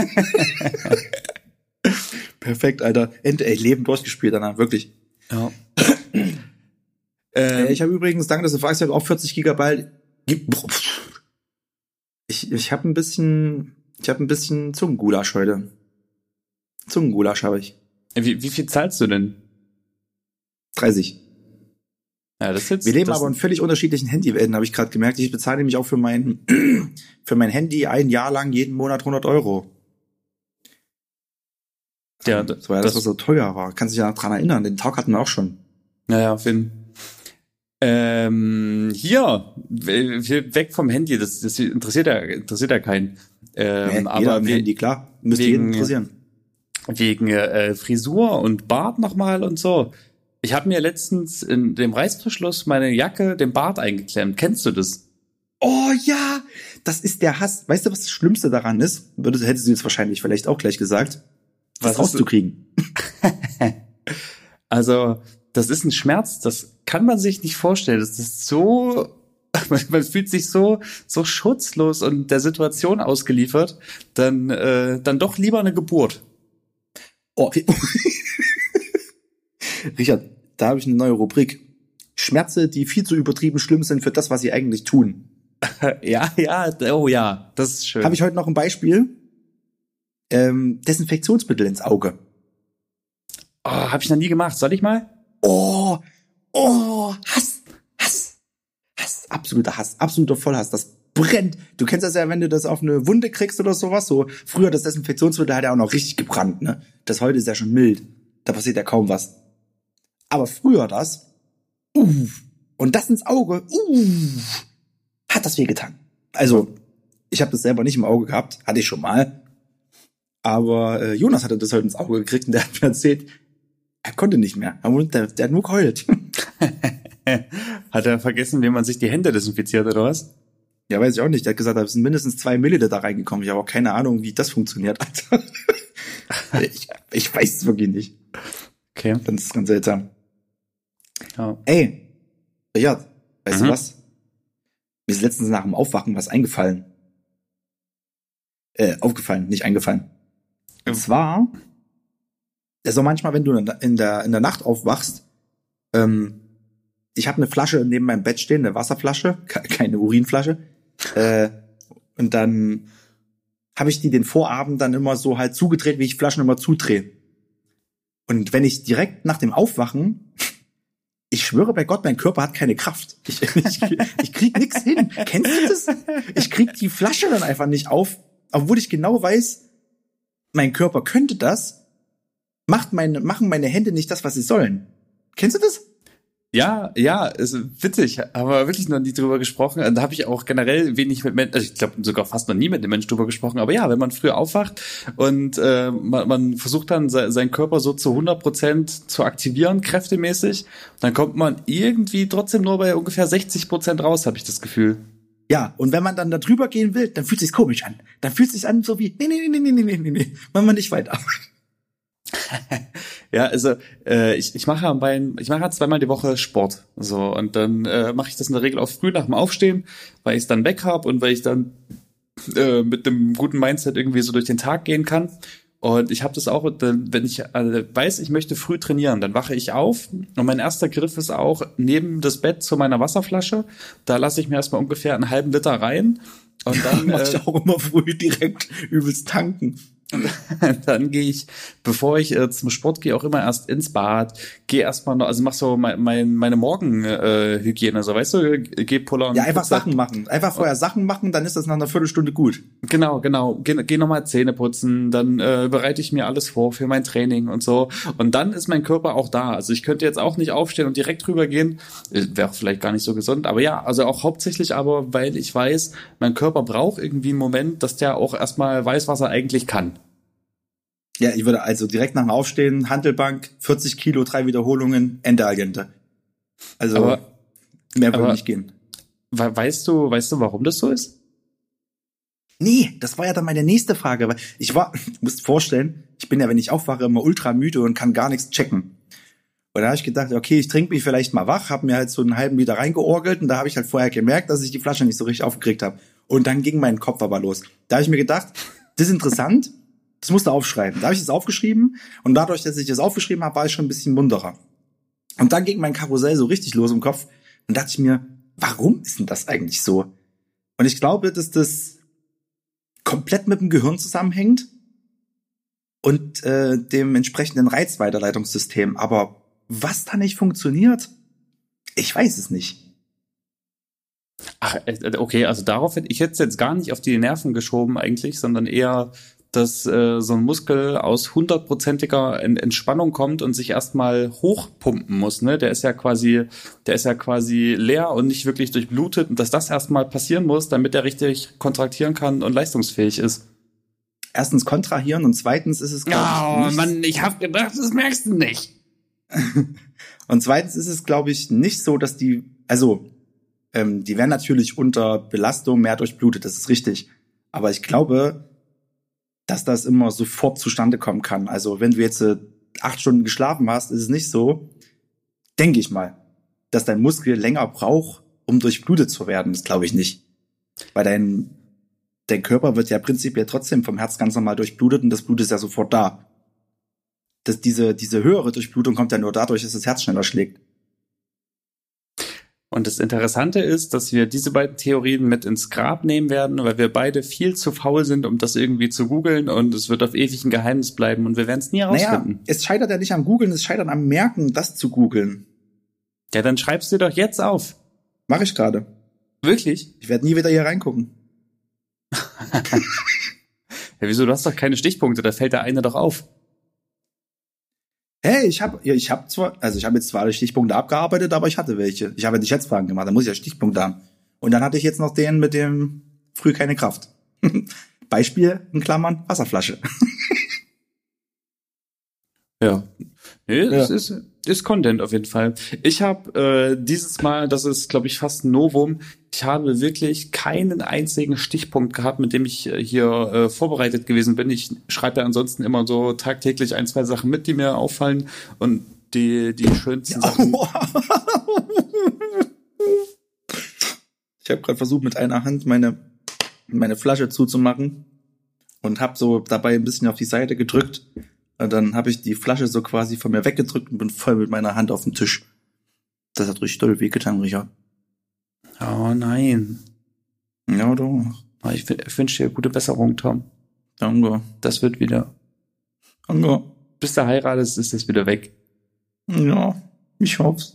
Perfekt, Alter. Leben durchgespielt danach, wirklich. Ja. Ich habe übrigens, danke, dass du fragst, ich habe auch 40 Gigabyte. Ich habe ein bisschen Zungengulasch heute. Zungengulasch habe ich. Wie viel zahlst du denn? 30. Ja, das ist jetzt, wir leben aber in völlig unterschiedlichen Handywelten, habe ich gerade gemerkt. Ich bezahle nämlich auch für mein Handy ein Jahr lang jeden Monat 100 Euro. Ja, das war ja das, was so teuer war. Kannst dich ja noch dran erinnern. Den Tag hatten wir auch schon. Naja, Finn. Hier, weg vom Handy, das interessiert ja keinen. Aber am Handy, klar, müsste jeden interessieren. Wegen Frisur und Bart nochmal und so. Ich habe mir letztens in dem Reißverschluss meine Jacke den Bart eingeklemmt. Kennst du das? Oh ja, das ist der Hass. Weißt du, was das Schlimmste daran ist? Hättest du jetzt wahrscheinlich vielleicht auch gleich gesagt. Was rauszukriegen. Also, das ist ein Schmerz, das kann man sich nicht vorstellen. Das ist so, man fühlt sich so schutzlos und der Situation ausgeliefert, dann doch lieber eine Geburt. Oh, okay. Richard, da habe ich eine neue Rubrik. Schmerze, die viel zu übertrieben schlimm sind für das, was sie eigentlich tun. Ja, oh ja, das ist schön. Habe ich heute noch ein Beispiel? Desinfektionsmittel ins Auge. Oh, habe ich noch nie gemacht. Soll ich mal? Oh, Hass. Absoluter Hass, absoluter Vollhass. Das brennt. Du kennst das ja, wenn du das auf eine Wunde kriegst oder sowas. So früher das Desinfektionsmittel hat ja auch noch richtig gebrannt, ne? Das heute ist ja schon mild. Da passiert ja kaum was. Aber früher das, und das ins Auge, hat das wehgetan. Also, ich habe das selber nicht im Auge gehabt, hatte ich schon mal. Aber Jonas hatte das heute ins Auge gekriegt und der hat mir erzählt, er konnte nicht mehr. Der hat nur geheult. Hat er vergessen, wie man sich die Hände desinfiziert, oder was? Ja, weiß ich auch nicht. Der hat gesagt, da sind mindestens 2 Milliliter da reingekommen. Ich habe auch keine Ahnung, wie das funktioniert, Alter. Ich weiß es wirklich nicht. Okay. Das ist ganz seltsam. Ja. Ey, Richard, weißt du was? Mir ist letztens nach dem Aufwachen was eingefallen. Aufgefallen, nicht eingefallen. Und zwar, also manchmal, wenn du in der Nacht aufwachst, ich habe eine Flasche neben meinem Bett stehen, eine Wasserflasche, keine Urinflasche, und dann habe ich die den Vorabend dann immer so halt zugedreht, wie ich Flaschen immer zudrehe. Und wenn ich direkt nach dem Aufwachen, ich schwöre bei Gott, mein Körper hat keine Kraft. Ich krieg nix hin. Kennst du das? Ich krieg die Flasche dann einfach nicht auf, obwohl ich genau weiß, mein Körper könnte das, machen meine Hände nicht das, was sie sollen. Kennst du das? Ja, ist witzig, aber wirklich noch nie drüber gesprochen. Da habe ich auch generell wenig mit Menschen, also ich glaube sogar fast noch nie mit dem Menschen drüber gesprochen. Aber ja, wenn man früh aufwacht und man versucht dann seinen Körper so zu 100% zu aktivieren, kräftemäßig, dann kommt man irgendwie trotzdem nur bei ungefähr 60% raus, habe ich das Gefühl. Ja, und wenn man dann da drüber gehen will, dann fühlt es sich komisch an. Dann fühlt es sich an so wie, nee, machen wir nicht weiter. Ja, also ich mache zweimal die Woche Sport, so, und dann mache ich das in der Regel auch früh nach dem Aufstehen, weil ich es dann weg habe und weil ich dann mit einem guten Mindset irgendwie so durch den Tag gehen kann. Und ich habe das auch, wenn ich weiß, ich möchte früh trainieren, dann wache ich auf und mein erster Griff ist auch neben das Bett zu meiner Wasserflasche. Da lasse ich mir erstmal ungefähr einen halben Liter rein. Und dann mach ich auch immer früh direkt übelst tanken. Dann gehe ich, bevor ich zum Sport gehe, auch immer erst ins Bad, gehe erstmal noch, also mach so meine Morgenhygiene, so, weißt du, geh pullern. Ja, einfach Sachen machen. Einfach vorher Sachen machen, dann ist das nach einer Viertelstunde gut. Genau. Geh nochmal Zähne putzen, dann bereite ich mir alles vor für mein Training und so. Und dann ist mein Körper auch da. Also ich könnte jetzt auch nicht aufstehen und direkt drüber gehen. Wäre vielleicht gar nicht so gesund. Aber ja, also auch hauptsächlich aber, weil ich weiß, mein Körper braucht irgendwie einen Moment, dass der auch erstmal weiß, was er eigentlich kann. Ja, ich würde also direkt nach dem Aufstehen, Hantelbank, 40 Kilo, 3 Wiederholungen, Ende Agente. Also mehr würde nicht gehen. Weißt du, warum das so ist? Nee, das war ja dann meine nächste Frage. Weil du musst vorstellen, ich bin ja, wenn ich aufwache, immer ultra müde und kann gar nichts checken. Und da habe ich gedacht, okay, ich trinke mich vielleicht mal wach, habe mir halt so einen halben Liter reingeorgelt und da habe ich halt vorher gemerkt, dass ich die Flasche nicht so richtig aufgekriegt habe. Und dann ging mein Kopf aber los. Da habe ich mir gedacht, das ist interessant, das musst du aufschreiben. Da habe ich das aufgeschrieben und dadurch, dass ich das aufgeschrieben habe, war ich schon ein bisschen munterer. Und dann ging mein Karussell so richtig los im Kopf und dachte ich mir, warum ist denn das eigentlich so? Und ich glaube, dass das komplett mit dem Gehirn zusammenhängt und dem entsprechenden Reizweiterleitungssystem. Aber was da nicht funktioniert, ich weiß es nicht. Ach, okay, also darauf hätte ich jetzt gar nicht auf die Nerven geschoben eigentlich, sondern eher dass so ein Muskel aus 100%iger Entspannung kommt und sich erstmal hochpumpen muss, ne? Der ist ja quasi leer und nicht wirklich durchblutet und dass das erstmal passieren muss, damit er richtig kontraktieren kann und leistungsfähig ist. Erstens kontrahieren und zweitens ist es, glaube ich, Mann, ich hab gedacht, das merkst du nicht. Und zweitens ist es, glaube ich, nicht so, dass die werden natürlich unter Belastung mehr durchblutet, das ist richtig. Aber ich glaube, dass das immer sofort zustande kommen kann. Also wenn du jetzt 8 Stunden geschlafen hast, ist es nicht so, denke ich mal, dass dein Muskel länger braucht, um durchblutet zu werden. Das glaube ich nicht. Weil dein Körper wird ja prinzipiell trotzdem vom Herz ganz normal durchblutet und das Blut ist ja sofort da. Diese höhere Durchblutung kommt ja nur dadurch, dass das Herz schneller schlägt. Und das Interessante ist, dass wir diese beiden Theorien mit ins Grab nehmen werden, weil wir beide viel zu faul sind, um das irgendwie zu googeln und es wird auf ewig ein Geheimnis bleiben und wir werden es nie herausfinden. Naja, es scheitert ja nicht am Googeln, es scheitert am Merken, das zu googeln. Ja, dann schreibst du doch jetzt auf. Mach ich gerade. Wirklich? Ich werde nie wieder hier reingucken. Ja, wieso? Du hast doch keine Stichpunkte, da fällt der eine doch auf. Hey, ich habe jetzt zwar alle Stichpunkte abgearbeitet, aber ich hatte welche. Ich habe ja die Schätzfragen gemacht, da muss ich ja Stichpunkte haben. Und dann hatte ich jetzt noch den mit dem früh keine Kraft. Beispiel, in Klammern, Wasserflasche. Ja. Nee, das ist Content auf jeden Fall. Ich habe dieses Mal, das ist, glaube ich, fast ein Novum, ich habe wirklich keinen einzigen Stichpunkt gehabt, mit dem ich hier vorbereitet gewesen bin. Ich schreibe ja ansonsten immer so tagtäglich 1, 2 Sachen mit, die mir auffallen und die schönsten Sachen. Ich habe gerade versucht, mit einer Hand meine Flasche zuzumachen und habe so dabei ein bisschen auf die Seite gedrückt. Und dann habe ich die Flasche so quasi von mir weggedrückt und bin voll mit meiner Hand auf den Tisch. Das hat richtig doll wehgetan, Richard. Oh nein. Ja, doch. Ich wünsche dir gute Besserung, Tom. Danke. Das wird wieder. Danke. Bis du heiratest, ist das wieder weg. Ja, ich hoff's.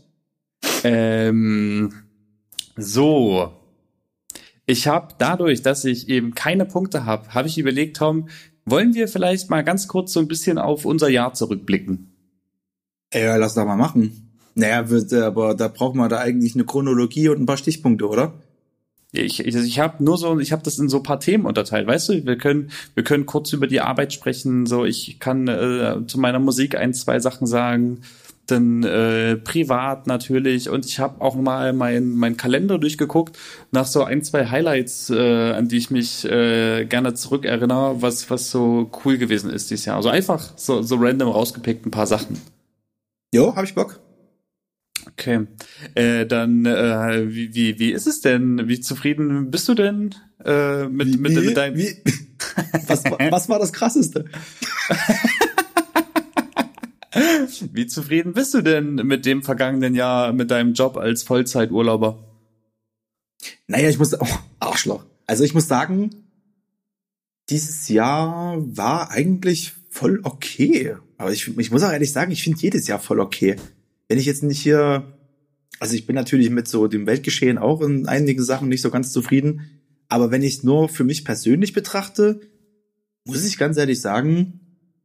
So. Ich habe dadurch, dass ich eben keine Punkte habe ich überlegt, Tom, wollen wir vielleicht mal ganz kurz so ein bisschen auf unser Jahr zurückblicken? Ja, lass doch mal machen. Naja, aber da braucht man da eigentlich eine Chronologie und ein paar Stichpunkte, oder? Ich habe das in so ein paar Themen unterteilt, weißt du? Wir können kurz über die Arbeit sprechen, so ich kann zu meiner Musik 1, 2 Sachen sagen, dann privat natürlich und ich habe auch mal mein Kalender durchgeguckt nach so 1, 2 Highlights, an die ich mich gerne zurückerinnere, was so cool gewesen ist dieses Jahr. Also einfach so random rausgepickt ein paar Sachen. Jo, hab ich Bock. Okay, dann wie ist es denn? Wie zufrieden bist du denn mit deinem? Was war das Krasseste? Wie zufrieden bist du denn mit dem vergangenen Jahr mit deinem Job als Vollzeiturlauber? Naja, Arschloch. Also ich muss sagen, dieses Jahr war eigentlich voll okay. Aber ich muss auch ehrlich sagen, ich finde jedes Jahr voll okay. Wenn ich jetzt nicht hier, also ich bin natürlich mit so dem Weltgeschehen auch in einigen Sachen nicht so ganz zufrieden, aber wenn ich es nur für mich persönlich betrachte, muss ich ganz ehrlich sagen,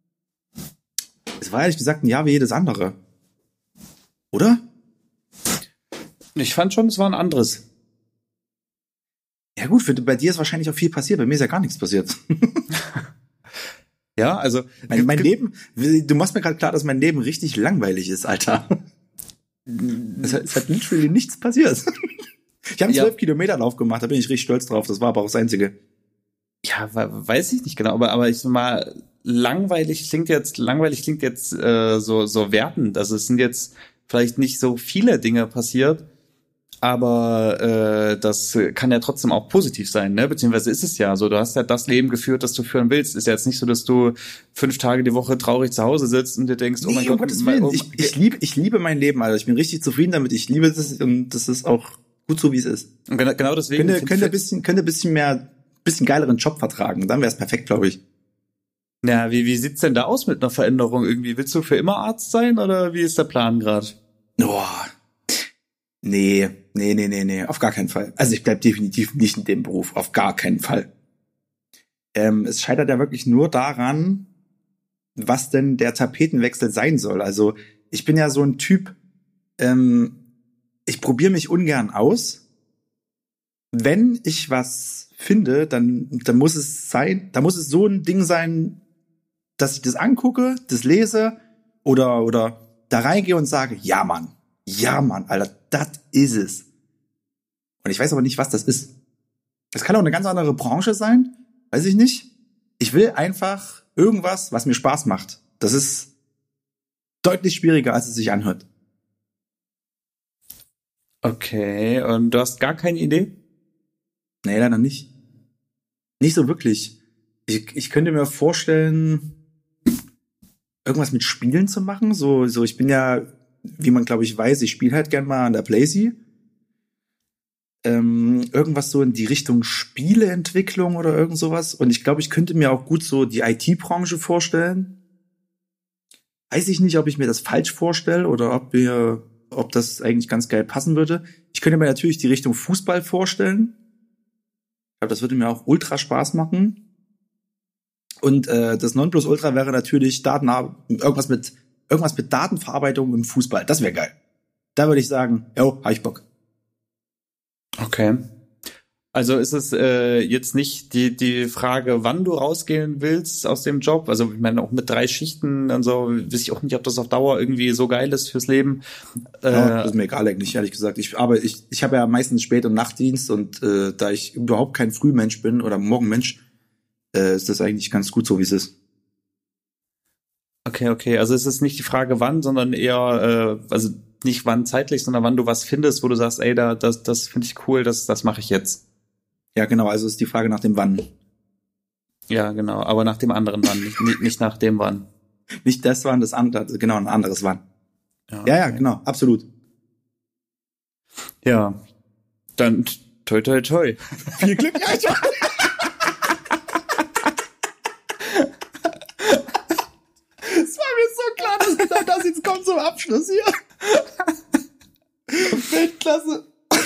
es war ehrlich gesagt ein Jahr wie jedes andere. Oder? Ich fand schon, es war ein anderes. Ja gut, bei dir ist wahrscheinlich auch viel passiert, bei mir ist ja gar nichts passiert. Ja, also mein Leben, du machst mir gerade klar, dass mein Leben richtig langweilig ist, Alter. Es hat literally nichts passiert. Ich habe einen 12 Kilometer Lauf gemacht, da bin ich richtig stolz drauf. Das war aber auch das Einzige. Ja, weiß ich nicht genau, aber ich sag mal, langweilig klingt jetzt so wertend. Also es sind jetzt vielleicht nicht so viele Dinge passiert, aber das kann ja trotzdem auch positiv sein, ne? Beziehungsweise ist es ja so, du hast ja das Leben geführt, das du führen willst. Ist ja jetzt nicht so, dass du 5 Tage die Woche traurig zu Hause sitzt und dir denkst, oh mein Gott, Gottes Willen. Ich liebe mein Leben, Alter. Ich bin richtig zufrieden damit. Ich liebe das und das ist auch gut so, wie es ist. Und genau deswegen könnte ein bisschen geileren Job vertragen. Dann wäre es perfekt, glaube ich. Na, wie sieht's denn da aus mit einer Veränderung irgendwie? Willst du für immer Arzt sein oder wie ist der Plan gerade? Oh. Nee, auf gar keinen Fall. Also ich bleib definitiv nicht in dem Beruf, auf gar keinen Fall. Es scheitert ja wirklich nur daran, was denn der Tapetenwechsel sein soll. Also ich bin ja so ein Typ, ich probiere mich ungern aus. Wenn ich was finde, dann muss es so ein Ding sein, dass ich das angucke, das lese oder da reingehe und sage, ja Mann, Alter, das ist es. Und ich weiß aber nicht, was das ist. Es kann auch eine ganz andere Branche sein, weiß ich nicht. Ich will einfach irgendwas, was mir Spaß macht. Das ist deutlich schwieriger, als es sich anhört. Okay, und du hast gar keine Idee? Nee, leider nicht. Nicht so wirklich. Ich könnte mir vorstellen, irgendwas mit Spielen zu machen. So, ich bin ja, wie man glaube ich weiß, ich spiele halt gern mal an der Playsee. Irgendwas so in die Richtung Spieleentwicklung oder irgend sowas. Und ich glaube, ich könnte mir auch gut so die IT-Branche vorstellen. Weiß ich nicht, ob ich mir das falsch vorstelle oder ob das eigentlich ganz geil passen würde. Ich könnte mir natürlich die Richtung Fußball vorstellen. Ich glaube, das würde mir auch ultra Spaß machen. Und das Nonplusultra wäre natürlich irgendwas mit Datenverarbeitung im Fußball. Das wäre geil. Da würde ich sagen, hab ich Bock. Okay. Also ist es jetzt nicht die Frage, wann du rausgehen willst aus dem Job? Also ich meine, auch mit 3 Schichten und so, weiß ich auch nicht, ob das auf Dauer irgendwie so geil ist fürs Leben. Das ist mir egal eigentlich, ehrlich gesagt. Ich habe ja meistens Spät- und Nachtdienst und da ich überhaupt kein Frühmensch bin oder Morgenmensch, ist das eigentlich ganz gut so, wie es ist. Okay. Also es ist nicht die Frage, wann, sondern eher, also nicht wann zeitlich, sondern wann du was findest, wo du sagst, ey, das finde ich cool, das mache ich jetzt. Ja, genau, also ist die Frage nach dem Wann. Ja, genau, aber nach dem anderen Wann, nicht nach dem Wann. Nicht das Wann, das andere, genau, ein anderes Wann. Ja, ja, genau, absolut. Ja, dann toi toi toi. Viel Glück, ja, ich Es war mir so klar, dass genau das jetzt kommt zum Abschluss hier. Weltklasse.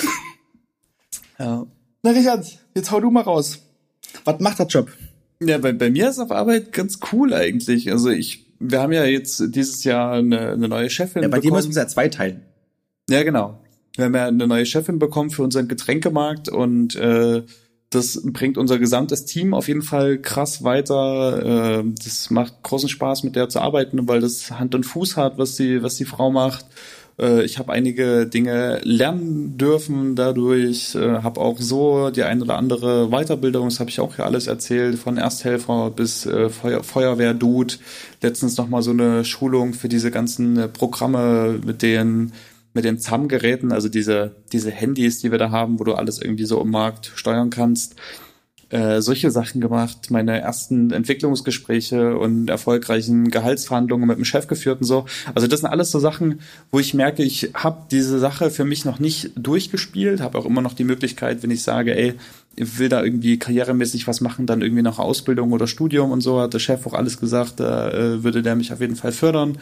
Ja. Na Richard, jetzt hau du mal raus. Was macht der Job? Ja, bei mir ist auf Arbeit ganz cool eigentlich. Also wir haben ja jetzt dieses Jahr eine neue Chefin Ja, bei dir bekommen. müssen wir ja 2 teilen. Ja, genau. Wir haben ja eine neue Chefin bekommen für unseren Getränkemarkt und das bringt unser gesamtes Team auf jeden Fall krass weiter. Das macht großen Spaß, mit der zu arbeiten, weil das Hand und Fuß hat, was die Frau macht. Ich habe einige Dinge lernen dürfen dadurch, habe auch so die ein oder andere Weiterbildung, das habe ich auch hier alles erzählt, von Ersthelfer bis Feuerwehr-Dude. Letztens nochmal so eine Schulung für diese ganzen Programme mit den ZAM-Geräten, also diese Handys, die wir da haben, wo du alles irgendwie so im Markt steuern kannst. Solche Sachen gemacht, meine ersten Entwicklungsgespräche und erfolgreichen Gehaltsverhandlungen mit dem Chef geführt und so. Also das sind alles so Sachen, wo ich merke, ich habe diese Sache für mich noch nicht durchgespielt, habe auch immer noch die Möglichkeit, wenn ich sage, ey, ich will da irgendwie karrieremäßig was machen, dann irgendwie noch Ausbildung oder Studium und so, hat der Chef auch alles gesagt, da würde der mich auf jeden Fall fördern.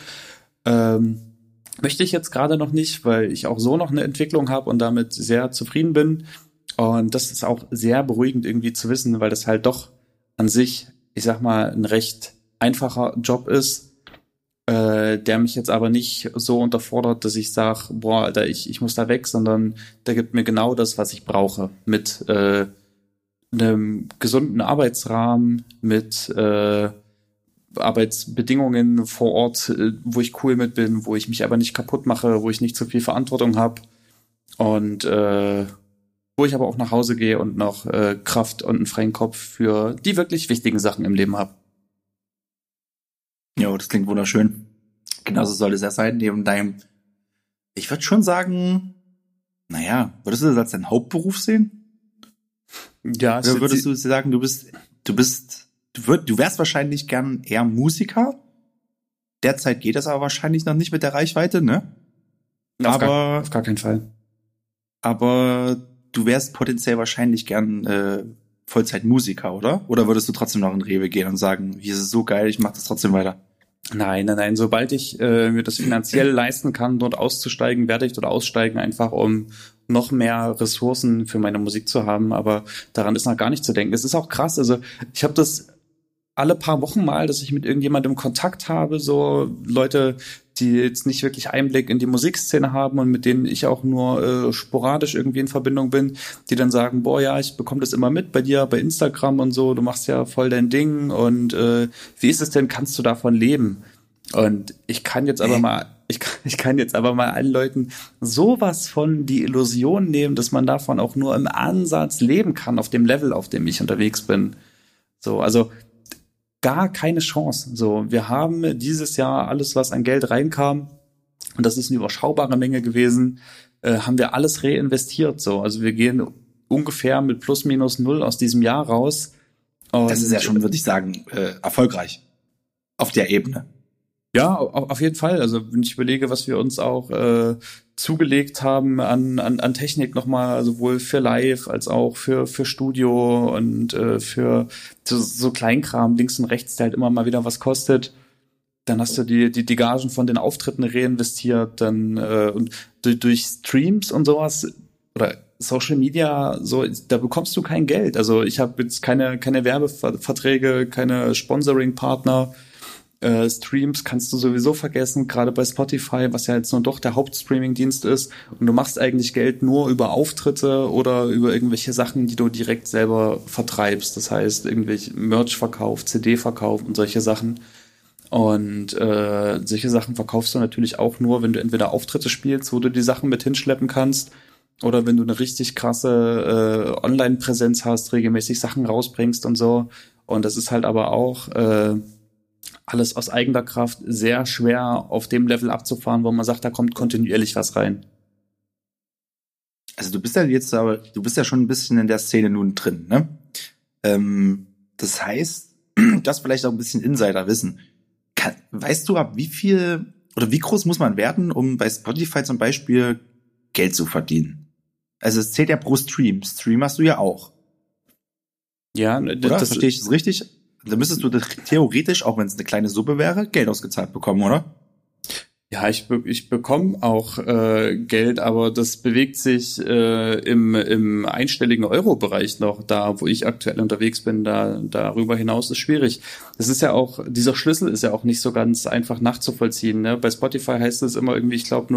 Möchte ich jetzt gerade noch nicht, weil ich auch so noch eine Entwicklung habe und damit sehr zufrieden bin. Und das ist auch sehr beruhigend irgendwie zu wissen, weil das halt doch an sich, ich sag mal, ein recht einfacher Job ist, der mich jetzt aber nicht so unterfordert, dass ich sage, boah, Alter, ich muss da weg, sondern der gibt mir genau das, was ich brauche. Mit einem gesunden Arbeitsrahmen, mit Arbeitsbedingungen vor Ort, wo ich cool mit bin, wo ich mich aber nicht kaputt mache, wo ich nicht zu viel Verantwortung habe und wo ich aber auch nach Hause gehe und noch Kraft und einen freien Kopf für die wirklich wichtigen Sachen im Leben habe. Ja, das klingt wunderschön. Genauso soll es ja sein, neben deinem, ich würde schon sagen, naja, würdest du das als deinen Hauptberuf sehen? Ja, oder würdest du sagen, du wärst wahrscheinlich gern eher Musiker? Derzeit geht das aber wahrscheinlich noch nicht mit der Reichweite, ne? Auf gar keinen Fall. Aber du wärst potenziell wahrscheinlich gern Vollzeitmusiker, oder? Oder würdest du trotzdem noch in Rewe gehen und sagen, hier ist es so geil, ich mach das trotzdem weiter? Nein. Sobald ich mir das finanziell leisten kann, dort auszusteigen, werde ich dort aussteigen, einfach um noch mehr Ressourcen für meine Musik zu haben. Aber daran ist noch gar nicht zu denken. Es ist auch krass. Also ich habe das alle paar Wochen mal, dass ich mit irgendjemandem Kontakt habe, so Leute, die jetzt nicht wirklich Einblick in die Musikszene haben und mit denen ich auch nur sporadisch irgendwie in Verbindung bin, die dann sagen, boah, ja, ich bekomme das immer mit bei dir, bei Instagram und so, du machst ja voll dein Ding und wie ist es denn, kannst du davon leben? Und ich kann jetzt aber mal allen Leuten sowas von die Illusion nehmen, dass man davon auch nur im Ansatz leben kann, auf dem Level, auf dem ich unterwegs bin. So, also gar keine Chance. So, wir haben dieses Jahr alles, was an Geld reinkam, und das ist eine überschaubare Menge gewesen, haben wir alles reinvestiert. So, also wir gehen ungefähr mit plus minus null aus diesem Jahr raus. Und das ist ja schon, würde ich sagen, erfolgreich auf der Ebene. Ja, auf jeden Fall. Also wenn ich überlege, was wir uns auch zugelegt haben an Technik nochmal, sowohl für Live als auch für Studio und für so Kleinkram links und rechts, der halt immer mal wieder was kostet. Dann hast du die Gagen von den Auftritten reinvestiert, dann und durch Streams und sowas oder Social Media, so, da bekommst du kein Geld. Also ich habe jetzt keine Werbeverträge, keine Sponsoring-Partner. Streams kannst du sowieso vergessen, gerade bei Spotify, was ja jetzt nur doch der Hauptstreaming-Dienst ist. Und du machst eigentlich Geld nur über Auftritte oder über irgendwelche Sachen, die du direkt selber vertreibst. Das heißt, irgendwelche Merch-Verkauf, CD-Verkauf und solche Sachen. Und solche Sachen verkaufst du natürlich auch nur, wenn du entweder Auftritte spielst, wo du die Sachen mit hinschleppen kannst, oder wenn du eine richtig krasse Online-Präsenz hast, regelmäßig Sachen rausbringst und so. Und das ist halt aber auch alles aus eigener Kraft sehr schwer auf dem Level abzufahren, wo man sagt, da kommt kontinuierlich was rein. Also du bist ja schon ein bisschen in der Szene nun drin, ne? Das heißt, das vielleicht auch ein bisschen Insiderwissen. Weißt du, ab wie viel oder wie groß muss man werden, um bei Spotify zum Beispiel Geld zu verdienen? Also es zählt ja pro Stream. Stream hast du ja auch. Ja, oder? Verstehe ich das richtig? Da müsstest du theoretisch, auch wenn es eine kleine Suppe wäre, Geld ausgezahlt bekommen, oder? Ja, ich bekomme auch Geld, aber das bewegt sich im einstelligen Euro-Bereich noch, da wo ich aktuell unterwegs bin, darüber hinaus ist schwierig. Das ist ja auch, dieser Schlüssel ist ja auch nicht so ganz einfach nachzuvollziehen. Ne? Bei Spotify heißt es immer irgendwie, ich glaube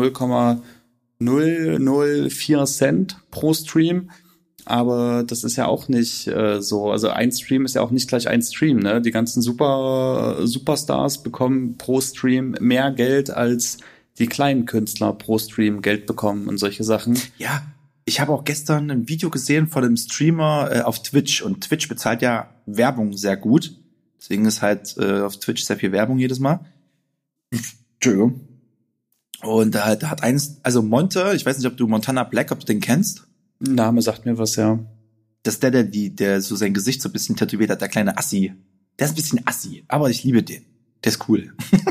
0,004 Cent pro Stream. Aber das ist ja auch nicht so. Also ein Stream ist ja auch nicht gleich ein Stream. Ne? Die ganzen Superstars bekommen pro Stream mehr Geld, als die kleinen Künstler pro Stream Geld bekommen und solche Sachen. Ja, ich habe auch gestern ein Video gesehen von einem Streamer auf Twitch. Und Twitch bezahlt ja Werbung sehr gut. Deswegen ist halt auf Twitch sehr viel Werbung jedes Mal. Entschuldigung. Und da hat also Monte, ich weiß nicht, ob du Montana Black, ob du den kennst. Name sagt mir was, ja. Das ist der so sein Gesicht so ein bisschen tätowiert hat, der kleine Assi. Der ist ein bisschen Assi, aber ich liebe den. Der ist cool.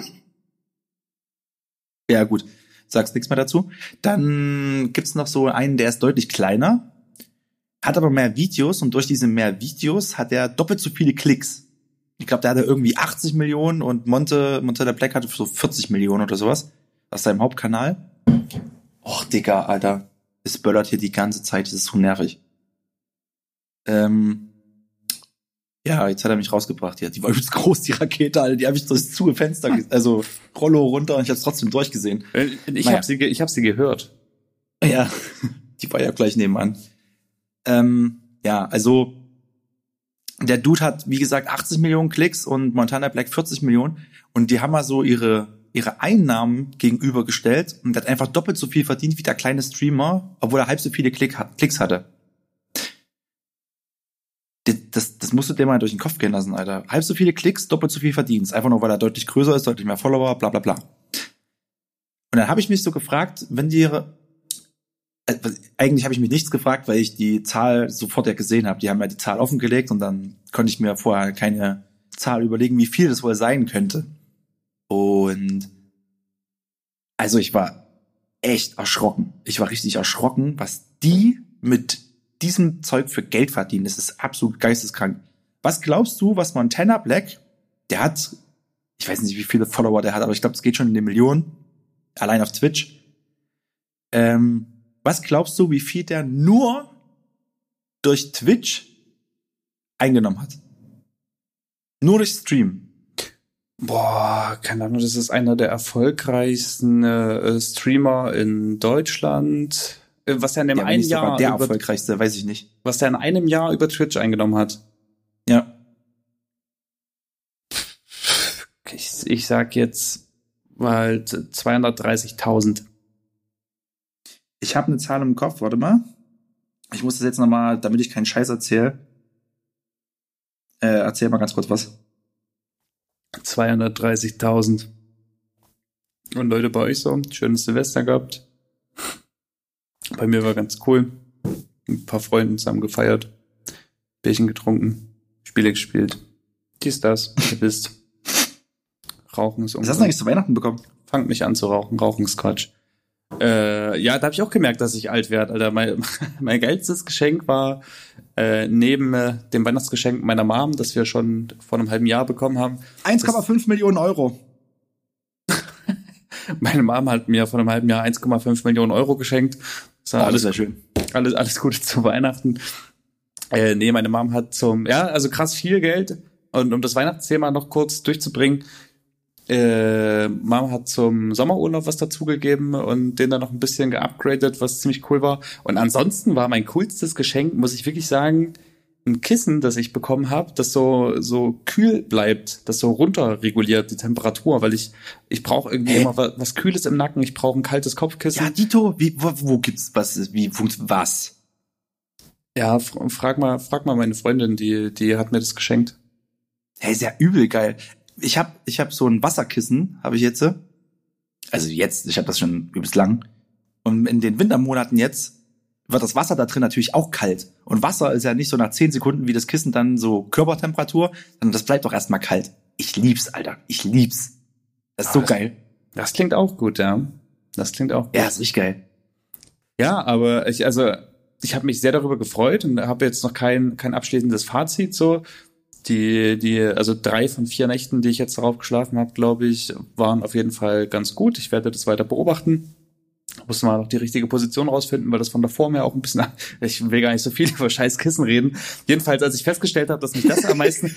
Ja, gut. Sagst nichts mehr dazu. Dann gibt's noch so einen, der ist deutlich kleiner, hat aber mehr Videos und durch diese mehr Videos hat er doppelt so viele Klicks. Ich glaube, der hatte irgendwie 80 Millionen und Montana Black hatte so 40 Millionen oder sowas aus seinem Hauptkanal. Och, Digga, Alter. Es böllert hier die ganze Zeit, das ist so nervig. Ja, jetzt hat er mich rausgebracht. Ja, die war übelst groß, die Rakete, Alter. Die habe ich durchs Fenster, also Rollo runter und ich habe es trotzdem durchgesehen. Ich habe sie gehört. Ja, die war ja gleich nebenan. Ja, also der Dude hat, wie gesagt, 80 Millionen Klicks und Montana Black 40 Millionen. Und die haben mal so ihre Einnahmen gegenübergestellt und hat einfach doppelt so viel verdient wie der kleine Streamer, obwohl er halb so viele Klicks hatte. Das musst du dir mal durch den Kopf gehen lassen, Alter. Halb so viele Klicks, doppelt so viel Verdienst. Einfach nur, weil er deutlich größer ist, deutlich mehr Follower, bla bla bla. Und dann habe ich mich so gefragt, eigentlich habe ich mich nichts gefragt, weil ich die Zahl sofort ja gesehen habe. Die haben ja die Zahl offengelegt und dann konnte ich mir vorher keine Zahl überlegen, wie viel das wohl sein könnte. Und also ich war echt erschrocken. Ich war richtig erschrocken, was die mit diesem Zeug für Geld verdienen. Das ist absolut geisteskrank. Was glaubst du, was Montana Black, der hat Ich weiß nicht, wie viele Follower der hat, aber ich glaube, es geht schon in den Millionen. Allein auf Twitch. Was glaubst du, wie viel der nur durch Twitch eingenommen hat? Nur durch Stream. Boah, keine Ahnung, das ist einer der erfolgreichsten Streamer in Deutschland. Was er in dem einen Jahr der erfolgreichste, weiß ich nicht. Was er in einem Jahr über Twitch eingenommen hat. Ja. Ich sag jetzt mal 230.000. Ich habe eine Zahl im Kopf, warte mal. Ich muss das jetzt nochmal, damit ich keinen Scheiß erzähle. Erzähl mal ganz kurz was. 230.000. Und Leute, bei euch so, schönes Silvester gehabt. Bei mir war ganz cool. Ein paar Freunden zusammen gefeiert. Bierchen getrunken. Spiele gespielt. Dies, das. Ihr wisst. Rauchen ist Was hast du eigentlich zu Weihnachten bekommen? Fangt mich an zu rauchen. Rauchen ist Quatsch. Ja, da habe ich auch gemerkt, dass ich alt werde, Alter. Mein geilstes Geschenk war neben dem Weihnachtsgeschenk meiner Mom, das wir schon vor einem halben Jahr bekommen haben. 1,5 Millionen Euro. Meine Mom hat mir vor einem halben Jahr 1,5 Millionen Euro geschenkt. Das war alles sehr schön. Alles Gute zu Weihnachten. Nee, meine Mom hat also krass viel Geld. Und um das Weihnachtsthema noch kurz durchzubringen, Mom hat zum Sommerurlaub was dazugegeben und den dann noch ein bisschen geupgradet, was ziemlich cool war. Und ansonsten war mein coolstes Geschenk, muss ich wirklich sagen, ein Kissen, das ich bekommen habe, das so kühl bleibt, das so runterreguliert die Temperatur, weil ich brauche irgendwie immer was Kühles im Nacken, ich brauche ein kaltes Kopfkissen. Ja, Dito, wo gibt's was? Wie funktioniert was? Ja, frag mal meine Freundin, die hat mir das geschenkt. Hey, ist ja übel geil. Ich hab so ein Wasserkissen, habe ich jetzt. Also jetzt, ich habe das schon übelst lang. Und in den Wintermonaten jetzt wird das Wasser da drin natürlich auch kalt. Und Wasser ist ja nicht so nach 10 Sekunden wie das Kissen dann so Körpertemperatur, sondern das bleibt doch erstmal kalt. Ich lieb's, Alter. Ich lieb's. Das ist so geil. Das klingt auch gut, ja. Das klingt auch gut. Ja, ist richtig geil. Ja, aber ich habe mich sehr darüber gefreut und habe jetzt noch kein abschließendes Fazit so. Also 3 von 4 Nächten, die ich jetzt darauf geschlafen habe, glaube ich, waren auf jeden Fall ganz gut. Ich werde das weiter beobachten. Muss mal noch die richtige Position rausfinden, weil das von davor mir auch ein bisschen, ich will gar nicht so viel über scheiß Kissen reden. Jedenfalls, als ich festgestellt habe, dass mich das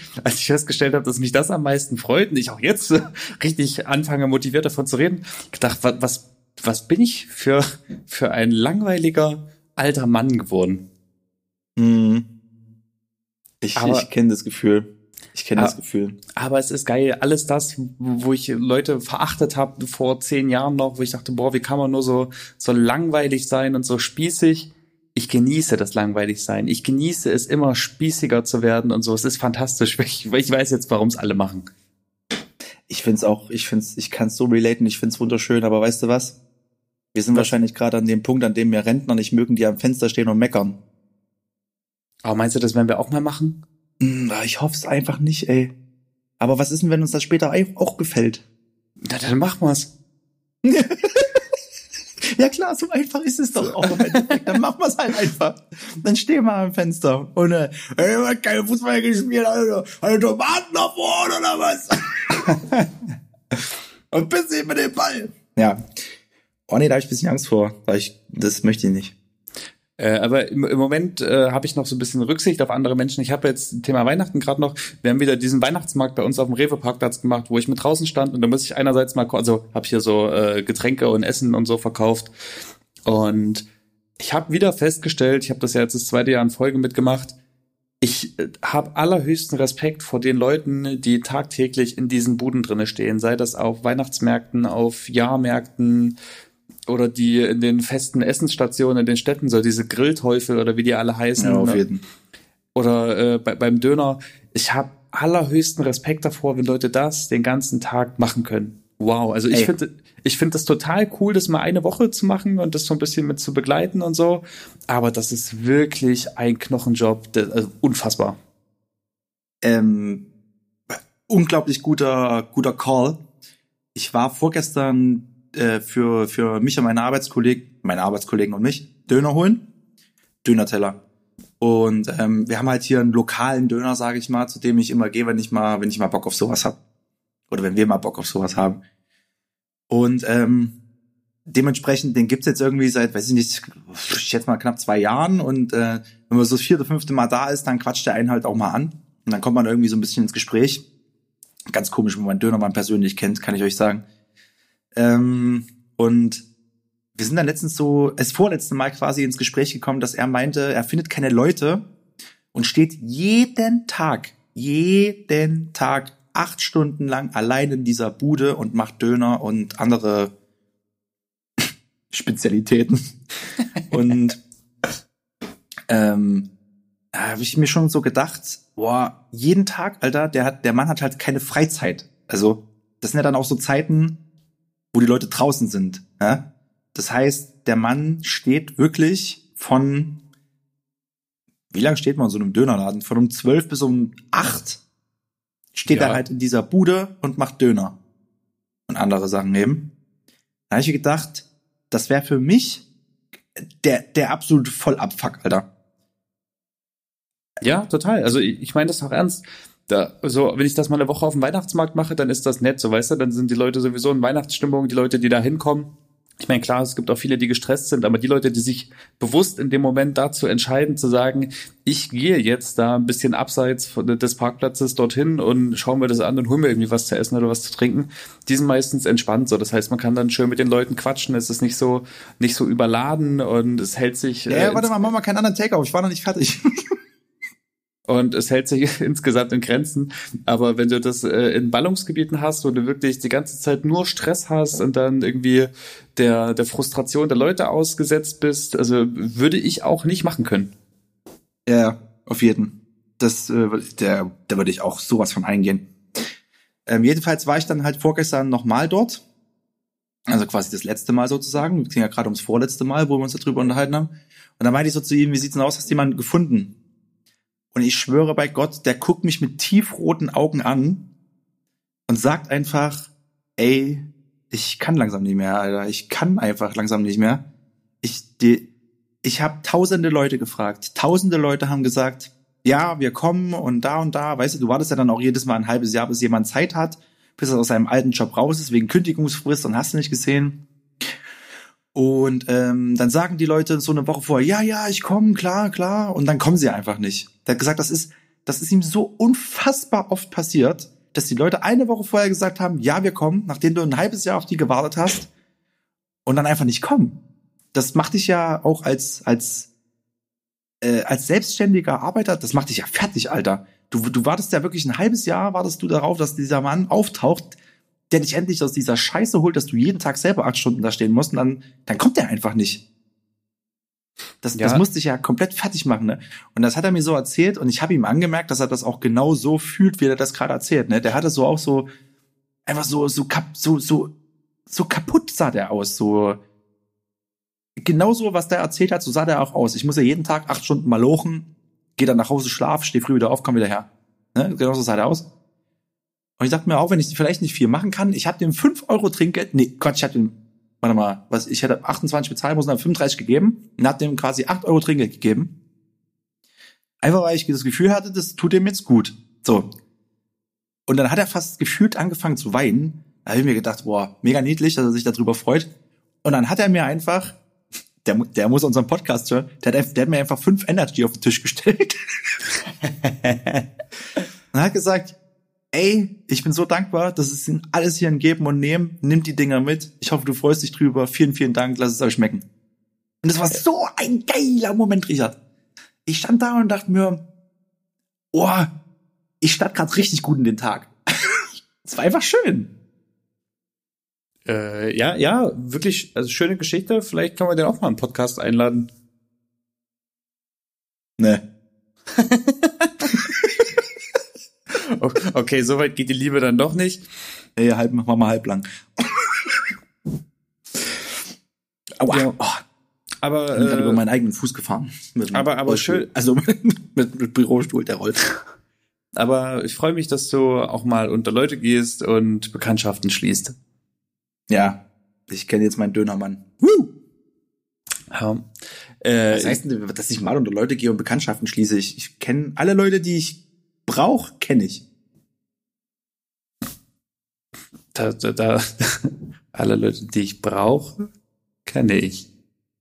am meisten freut und ich auch jetzt richtig anfange, motiviert davon zu reden, gedacht, was bin ich für ein langweiliger alter Mann geworden? Ich kenne das Gefühl. Aber es ist geil. Alles das, wo ich Leute verachtet habe vor 10 Jahren noch, wo ich dachte, boah, wie kann man nur so langweilig sein und so spießig. Ich genieße das langweilig sein. Ich genieße es immer spießiger zu werden und so. Es ist fantastisch. Ich weiß jetzt, warum es alle machen. Ich kann es so relaten, ich find's wunderschön, aber weißt du was? Wir sind wahrscheinlich gerade an dem Punkt, an dem wir Rentner nicht mögen, die am Fenster stehen und meckern. Aber meinst du, das werden wir auch mal machen? Ich hoff's einfach nicht, ey. Aber was ist denn, wenn uns das später auch gefällt? Na, dann machen wir's. Ja klar, so einfach ist es doch auch im Endeffekt. Dann machen wir's halt einfach. Dann stehen wir am Fenster und hat keine Fußball gespielt, Alter. Tomaten auf Ohren oder was? Und bis mit dem Ball. Ja. Oh nee, da habe ich ein bisschen Angst vor. Das möchte ich nicht. Aber im Moment habe ich noch so ein bisschen Rücksicht auf andere Menschen. Ich habe jetzt Thema Weihnachten gerade noch. Wir haben wieder diesen Weihnachtsmarkt bei uns auf dem Rewe-Parkplatz gemacht, wo ich mit draußen stand. Und da muss ich einerseits mal, also habe hier so Getränke und Essen und so verkauft. Und ich habe wieder festgestellt, ich habe das ja jetzt das 2. Jahr in Folge mitgemacht, ich habe allerhöchsten Respekt vor den Leuten, die tagtäglich in diesen Buden drinne stehen. Sei das auf Weihnachtsmärkten, auf Jahrmärkten, oder die in den festen Essensstationen in den Städten, so diese Grillteufel oder wie die alle heißen. Ja, auf jeden. Oder beim Döner. Ich habe allerhöchsten Respekt davor, wenn Leute das den ganzen Tag machen können. Wow, also ich finde das total cool, das mal eine Woche zu machen und das so ein bisschen mit zu begleiten und so. Aber das ist wirklich ein Knochenjob, also unfassbar. Unglaublich guter Call. Ich war vorgestern für mich und meine Arbeitskollegen und mich Döner holen. Dönerteller. Und wir haben halt hier einen lokalen Döner, sage ich mal, zu dem ich immer gehe, wenn ich mal Bock auf sowas hab. Oder wenn wir mal Bock auf sowas haben. Und dementsprechend, den gibt's jetzt irgendwie seit, weiß ich nicht, ich schätze mal knapp 2 Jahren. Und wenn man so das 4., 5. Mal da ist, dann quatscht der einen halt auch mal an. Und dann kommt man irgendwie so ein bisschen ins Gespräch. Ganz komisch, wenn man Dönermann persönlich kennt, kann ich euch sagen. Und wir sind dann letztens so, das vorletzte Mal quasi ins Gespräch gekommen, dass er meinte, er findet keine Leute und steht jeden Tag 8 Stunden lang allein in dieser Bude und macht Döner und andere Spezialitäten. Und habe ich mir schon so gedacht, boah, jeden Tag, Alter, der Mann hat halt keine Freizeit. Also, das sind ja dann auch so Zeiten, wo die Leute draußen sind. Ja? Das heißt, der Mann steht wirklich von, wie lange steht man in so einem Dönerladen? Von um 12 bis um 8 steht er halt in dieser Bude und macht Döner. Und andere Sachen eben. Da habe ich gedacht, das wäre für mich der absolute Vollabfuck, Alter. Ja, total. Also ich meine das auch ernst. So, wenn ich das mal eine Woche auf dem Weihnachtsmarkt mache, dann ist das nett, so weißt du, dann sind die Leute sowieso in Weihnachtsstimmung, die Leute, die da hinkommen. Ich meine, klar, es gibt auch viele, die gestresst sind, aber die Leute, die sich bewusst in dem Moment dazu entscheiden, zu sagen, ich gehe jetzt da ein bisschen abseits des Parkplatzes dorthin und schauen wir das an und holen mir irgendwie was zu essen oder was zu trinken, die sind meistens entspannt so. Das heißt, man kann dann schön mit den Leuten quatschen, es ist nicht so überladen und es hält sich... Ja, warte mal, mach mal keinen anderen Takeout, ich war noch nicht fertig. Und es hält sich insgesamt in Grenzen. Aber wenn du das in Ballungsgebieten hast, wo du wirklich die ganze Zeit nur Stress hast und dann irgendwie der Frustration der Leute ausgesetzt bist, also würde ich auch nicht machen können. Ja, auf jeden. Da würde ich auch sowas von eingehen. Jedenfalls war ich dann halt vorgestern nochmal dort. Also quasi das letzte Mal sozusagen. Wir ging ja gerade ums vorletzte Mal, wo wir uns darüber unterhalten haben. Und dann meinte ich so zu ihm, wie sieht's denn aus, hast du jemanden gefunden? Und ich schwöre bei Gott, der guckt mich mit tiefroten Augen an und sagt einfach, ey, ich kann langsam nicht mehr, Alter. Ich kann einfach langsam nicht mehr. Ich habe tausende Leute gefragt. Tausende Leute haben gesagt, ja, wir kommen und da. Weißt du, du wartest ja dann auch jedes Mal ein halbes Jahr, bis jemand Zeit hat, bis er aus seinem alten Job raus ist, wegen Kündigungsfrist und hast du nicht gesehen. Und dann sagen die Leute so eine Woche vorher, ja, ich komme, klar. Und dann kommen sie einfach nicht. Der hat gesagt, das ist ihm so unfassbar oft passiert, dass die Leute eine Woche vorher gesagt haben, ja, wir kommen, nachdem du ein halbes Jahr auf die gewartet hast und dann einfach nicht kommen. Das macht dich ja auch als selbstständiger Arbeiter, das macht dich ja fertig, Alter. Du wartest ja wirklich ein halbes Jahr, wartest du darauf, dass dieser Mann auftaucht, der dich endlich aus dieser Scheiße holt, dass du jeden Tag selber 8 Stunden da stehen musst und dann kommt der einfach nicht. Das musste ich ja komplett fertig machen, ne? Und das hat er mir so erzählt und ich habe ihm angemerkt, dass er das auch genau so fühlt, wie er das gerade erzählt, ne? Der hatte so auch so einfach so kaputt sah der aus, so genauso, was der erzählt hat, so sah der auch aus. Ich muss ja jeden Tag 8 Stunden mal lochen, gehe dann nach Hause, schlaf, stehe früh wieder auf, komm wieder her. Ne? Genauso sah der aus. Und ich dachte mir auch, wenn ich vielleicht nicht viel machen kann, ich habe dem 5 € Trinkgeld, ich hatte dem, ich hätte 28 bezahlen müssen, dann 35 gegeben und hat dem quasi 8 € Trinkgeld gegeben. Einfach weil ich das Gefühl hatte, das tut dem jetzt gut. So. Und dann hat er fast gefühlt angefangen zu weinen. Da habe ich mir gedacht, boah, mega niedlich, dass er sich darüber freut. Und dann hat er mir einfach, der muss unseren Podcast hören, der hat mir einfach 5 Energy auf den Tisch gestellt. Und hat gesagt, ey, ich bin so dankbar, das ist Ihnen alles hier ein Geben und Nehmen. Nimm die Dinger mit. Ich hoffe, du freust dich drüber. Vielen, vielen Dank. Lass es euch schmecken. Und das war so ein geiler Moment, Richard. Ich stand da und dachte mir, oh, ich stand gerade richtig gut in den Tag. Es war einfach schön. Ja, wirklich, also schöne Geschichte. Vielleicht können wir den auch mal im Podcast einladen. Ne. Okay, soweit geht die Liebe dann doch nicht. Ey, mach mal halblang. Aua. Ja. Oh. Aber ich bin gerade über meinen eigenen Fuß gefahren. Aber schön. Also mit Bürostuhl, der rollt. Aber ich freue mich, dass du auch mal unter Leute gehst und Bekanntschaften schließt. Ja, ich kenne jetzt meinen Dönermann. Ja. Was heißt denn, dass ich mal unter Leute gehe und Bekanntschaften schließe? Ich kenne alle Leute, die ich brauche, kenne ich. Da alle Leute, die ich brauche, kenne ich.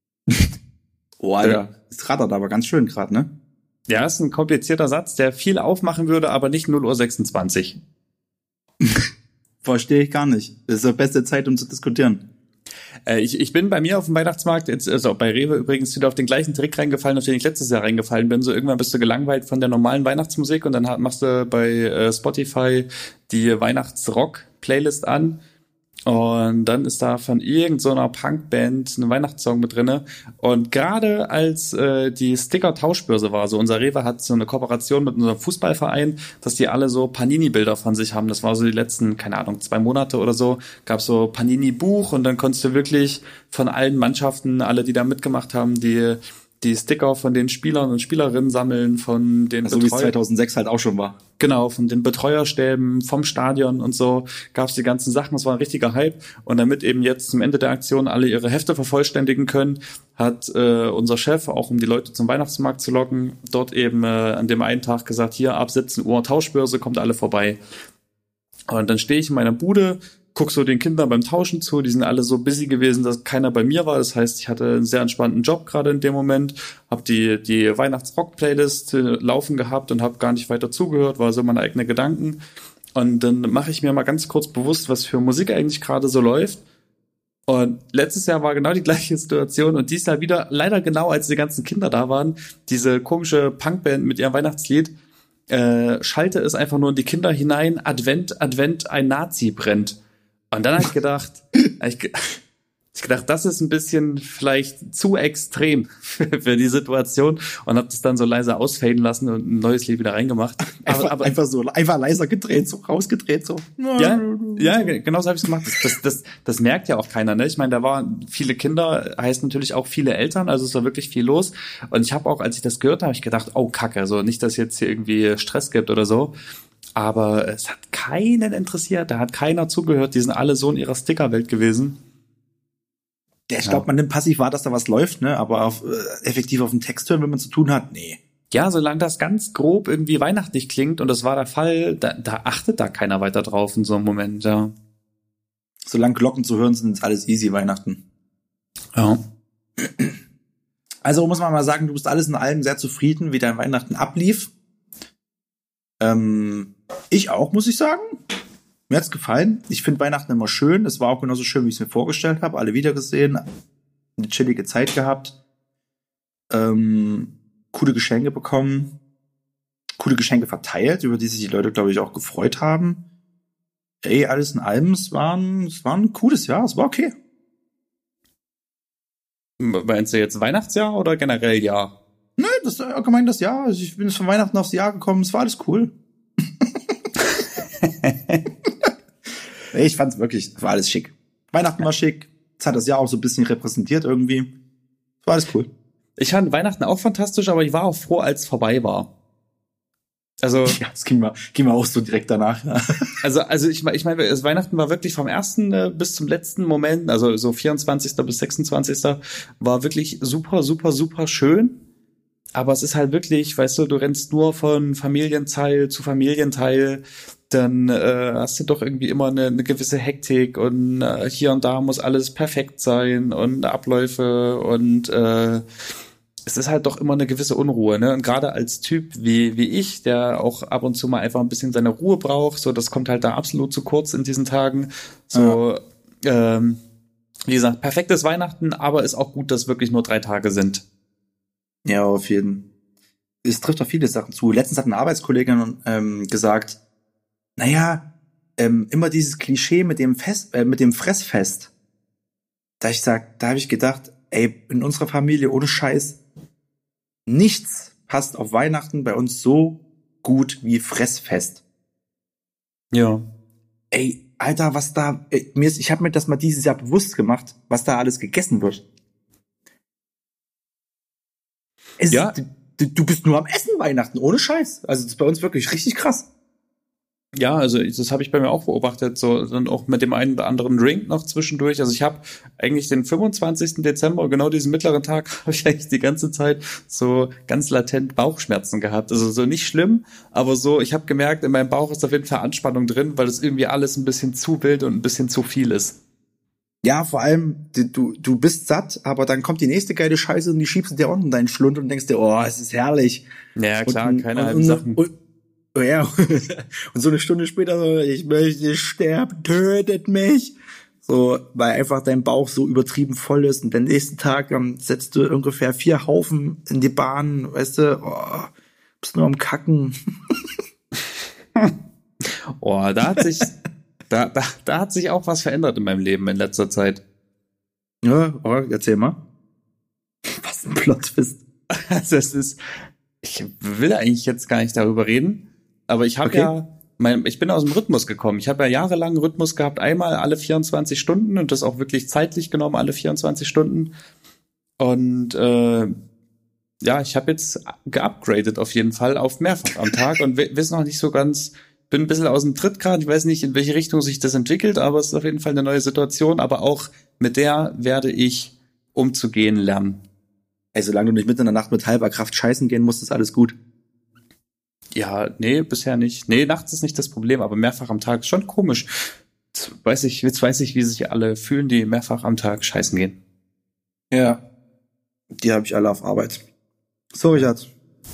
Oh, Alter, das rattert aber ganz schön gerade, ne? Ja, ist ein komplizierter Satz, der viel aufmachen würde, aber nicht 0:26 Uhr. Verstehe ich gar nicht. Das ist die beste Zeit, um zu diskutieren. Ich bin bei mir auf dem Weihnachtsmarkt, jetzt, also bei Rewe übrigens, wieder auf den gleichen Trick reingefallen, auf den ich letztes Jahr reingefallen bin. So irgendwann bist du gelangweilt von der normalen Weihnachtsmusik und dann machst du bei Spotify die Weihnachtsrock-Playlist an. Und dann ist da von irgendeiner Punkband ein Weihnachtssong mit drinne. Und gerade als die Sticker-Tauschbörse war, so unser Rewe hat so eine Kooperation mit unserem Fußballverein, dass die alle so Panini-Bilder von sich haben. Das war so die letzten, keine Ahnung, 2 Monate oder so, gab so Panini-Buch und dann konntest du wirklich von allen Mannschaften, alle, die da mitgemacht haben, die Sticker von den Spielern und Spielerinnen sammeln, von den so wie es 2006 halt auch schon war. Genau, von den Betreuerstäben, vom Stadion und so gab's die ganzen Sachen. Es war ein richtiger Hype. Und damit eben jetzt zum Ende der Aktion alle ihre Hefte vervollständigen können, hat unser Chef, auch um die Leute zum Weihnachtsmarkt zu locken, dort eben an dem einen Tag gesagt, hier ab 17 Uhr Tauschbörse, kommt alle vorbei. Und dann stehe ich in meiner Bude, guck so den Kindern beim Tauschen zu, die sind alle so busy gewesen, dass keiner bei mir war. Das heißt, ich hatte einen sehr entspannten Job gerade in dem Moment, habe die Weihnachtsrock-Playlist laufen gehabt und habe gar nicht weiter zugehört, war so meine eigenen Gedanken. Und dann mache ich mir mal ganz kurz bewusst, was für Musik eigentlich gerade so läuft. Und letztes Jahr war genau die gleiche Situation und dies Jahr wieder, leider genau als die ganzen Kinder da waren, diese komische Punkband mit ihrem Weihnachtslied, schalte es einfach nur in die Kinder hinein, Advent, Advent, ein Nazi brennt. Und dann habe ich gedacht, das ist ein bisschen vielleicht zu extrem für die Situation und habe das dann so leise ausfaden lassen und ein neues Lied wieder reingemacht. Einfach leiser gedreht, so rausgedreht, so. Ja, genau so habe ich es gemacht. Das merkt ja auch keiner, ne? Ich meine, da waren viele Kinder, heißt natürlich auch viele Eltern, also es war wirklich viel los. Und ich habe auch, als ich das gehört habe, ich gedacht, oh Kacke, so nicht, dass jetzt hier irgendwie Stress gibt oder so. Aber es hat keinen interessiert, da hat keiner zugehört, die sind alle so in ihrer Stickerwelt gewesen. Ja, ich glaube, man nimmt passiv wahr, dass da was läuft, ne? Aber effektiv auf den Text hören, wenn man zu tun hat, nee. Ja, solange das ganz grob irgendwie weihnachtlich klingt, und das war der Fall, da achtet da keiner weiter drauf in so einem Moment, ja. Solange Glocken zu hören sind, ist alles easy Weihnachten. Ja. Also muss man mal sagen, du bist alles in allem sehr zufrieden, wie dein Weihnachten ablief. Ich auch, muss ich sagen. Mir hat's gefallen. Ich finde Weihnachten immer schön. Es war auch genauso schön, wie ich es mir vorgestellt habe. Alle wiedergesehen. Eine chillige Zeit gehabt. Coole Geschenke bekommen. Coole Geschenke verteilt, über die sich die Leute, glaube ich, auch gefreut haben. Ey, alles in allem, es war ein cooles Jahr. Es war okay. Meinst du jetzt Weihnachtsjahr oder generell Jahr? Nö, das ist allgemein das Jahr. Also ich bin von Weihnachten aufs Jahr gekommen. Es war alles cool. Ich fand's wirklich, es war alles schick. Weihnachten war schick. Es hat das Jahr auch so ein bisschen repräsentiert irgendwie. Es war alles cool. Ich fand Weihnachten auch fantastisch, aber ich war auch froh, als es vorbei war. Also ja, es ging mir auch so direkt danach. Also ich meine, Weihnachten war wirklich vom ersten bis zum letzten Moment, also so 24. bis 26. war wirklich super, super, super schön. Aber es ist halt wirklich, weißt du, du rennst nur von Familienteil zu Familienteil, dann hast du doch irgendwie immer eine gewisse Hektik und hier und da muss alles perfekt sein und Abläufe und es ist halt doch immer eine gewisse Unruhe, ne? Und gerade als Typ wie ich, der auch ab und zu mal einfach ein bisschen seine Ruhe braucht, so das kommt halt da absolut zu kurz in diesen Tagen. So, wie gesagt, perfektes Weihnachten, aber ist auch gut, dass wirklich nur 3 Tage sind. Ja, auf jeden. Es trifft auf viele Sachen zu. Letztens hat eine Arbeitskollegin gesagt, naja, immer dieses Klischee mit dem Fressfest. Da habe ich gedacht, ey, in unserer Familie ohne Scheiß, nichts passt auf Weihnachten bei uns so gut wie Fressfest. Ja. Ey, Alter, ich habe mir das mal dieses Jahr bewusst gemacht, was da alles gegessen wird. Du bist nur am Essen Weihnachten, ohne Scheiß. Also das ist bei uns wirklich richtig krass. Ja, also das habe ich bei mir auch beobachtet, so dann auch mit dem einen oder anderen Drink noch zwischendurch. Also ich habe eigentlich den 25. Dezember, genau diesen mittleren Tag, habe ich eigentlich die ganze Zeit so ganz latent Bauchschmerzen gehabt. Also so nicht schlimm, aber so, ich habe gemerkt, in meinem Bauch ist auf jeden Fall Anspannung drin, weil das irgendwie alles ein bisschen zu wild und ein bisschen zu viel ist. Ja, vor allem, du bist satt, aber dann kommt die nächste geile Scheiße und die schiebst du dir unten in deinen Schlund und denkst dir, oh, es ist herrlich. Ja, klar, keine halben Sachen. Ja, und so eine Stunde später so, ich möchte sterben, tötet mich. So, weil einfach dein Bauch so übertrieben voll ist und den nächsten Tag setzt du ungefähr 4 Haufen in die Bahn, weißt du, bist nur am Kacken. Oh, da hat sich auch was verändert in meinem Leben in letzter Zeit. Ja, erzähl mal. Was ein Plot-Twist. Also ich will eigentlich jetzt gar nicht darüber reden, aber ich habe ich bin aus dem Rhythmus gekommen. Ich habe ja jahrelang einen Rhythmus gehabt, einmal alle 24 Stunden und das auch wirklich zeitlich genommen, alle 24 Stunden. Und ich habe jetzt geupgradet auf jeden Fall auf mehrfach am Tag und weiß noch nicht so ganz, bin ein bisschen aus dem Tritt gerade. Ich weiß nicht, in welche Richtung sich das entwickelt, aber es ist auf jeden Fall eine neue Situation. Aber auch mit der werde ich umzugehen lernen. Ey, solange du nicht mitten in der Nacht mit halber Kraft scheißen gehen musst, ist alles gut. Ja, nee, bisher nicht. Nee, nachts ist nicht das Problem, aber mehrfach am Tag ist schon komisch. Jetzt weiß ich, wie sich alle fühlen, die mehrfach am Tag scheißen gehen. Ja, die habe ich alle auf Arbeit. So, Richard,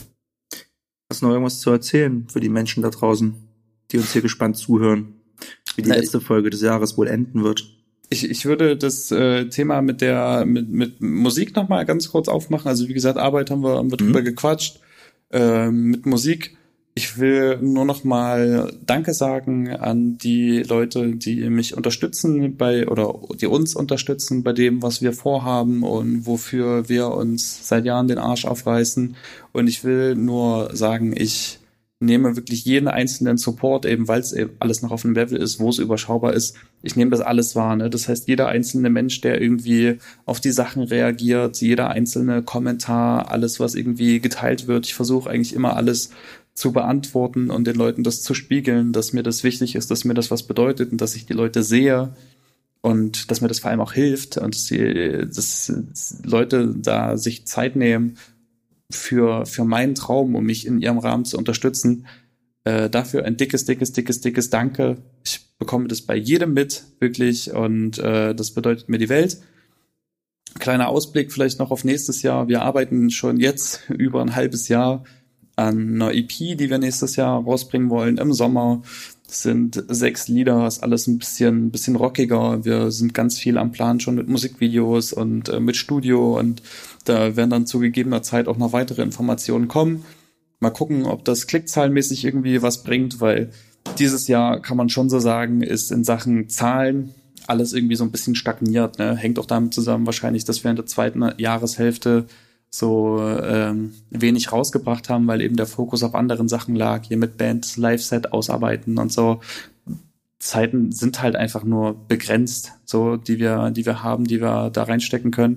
hast du noch irgendwas zu erzählen für die Menschen da draußen, die uns hier gespannt zuhören, wie die letzte Folge des Jahres wohl enden wird? Ich würde das Thema mit Musik nochmal ganz kurz aufmachen. Also wie gesagt, Arbeit haben wir drüber gequatscht. Mit Musik. Ich will nur noch mal Danke sagen an die Leute, die mich unterstützen die uns unterstützen bei dem, was wir vorhaben und wofür wir uns seit Jahren den Arsch aufreißen. Und ich will nur sagen, ich nehme wirklich jeden einzelnen Support, eben weil es eben alles noch auf einem Level ist, wo es überschaubar ist. Ich nehme das alles wahr. Ne? Das heißt, jeder einzelne Mensch, der irgendwie auf die Sachen reagiert, jeder einzelne Kommentar, alles, was irgendwie geteilt wird, ich versuche eigentlich immer alles zu beantworten und den Leuten das zu spiegeln, dass mir das wichtig ist, dass mir das was bedeutet und dass ich die Leute sehe und dass mir das vor allem auch hilft und dass Leute da sich Zeit nehmen für meinen Traum, um mich in ihrem Rahmen zu unterstützen. Dafür ein dickes Danke. Ich bekomme das bei jedem mit, wirklich, und das bedeutet mir die Welt. Kleiner Ausblick vielleicht noch auf nächstes Jahr. Wir arbeiten schon jetzt über ein halbes Jahr an einer EP, die wir nächstes Jahr rausbringen wollen im Sommer. Das sind 6 Lieder, ist alles ein bisschen rockiger. Wir sind ganz viel am Plan schon mit Musikvideos und mit Studio und da werden dann zu gegebener Zeit auch noch weitere Informationen kommen. Mal gucken, ob das klickzahlenmäßig irgendwie was bringt, weil dieses Jahr, kann man schon so sagen, ist in Sachen Zahlen alles irgendwie so ein bisschen stagniert. Ne? Hängt auch damit zusammen wahrscheinlich, dass wir in der zweiten Jahreshälfte so wenig rausgebracht haben, weil eben der Fokus auf anderen Sachen lag, hier mit Band, Live-Set ausarbeiten und so. Zeiten sind halt einfach nur begrenzt, so die wir haben, die wir da reinstecken können.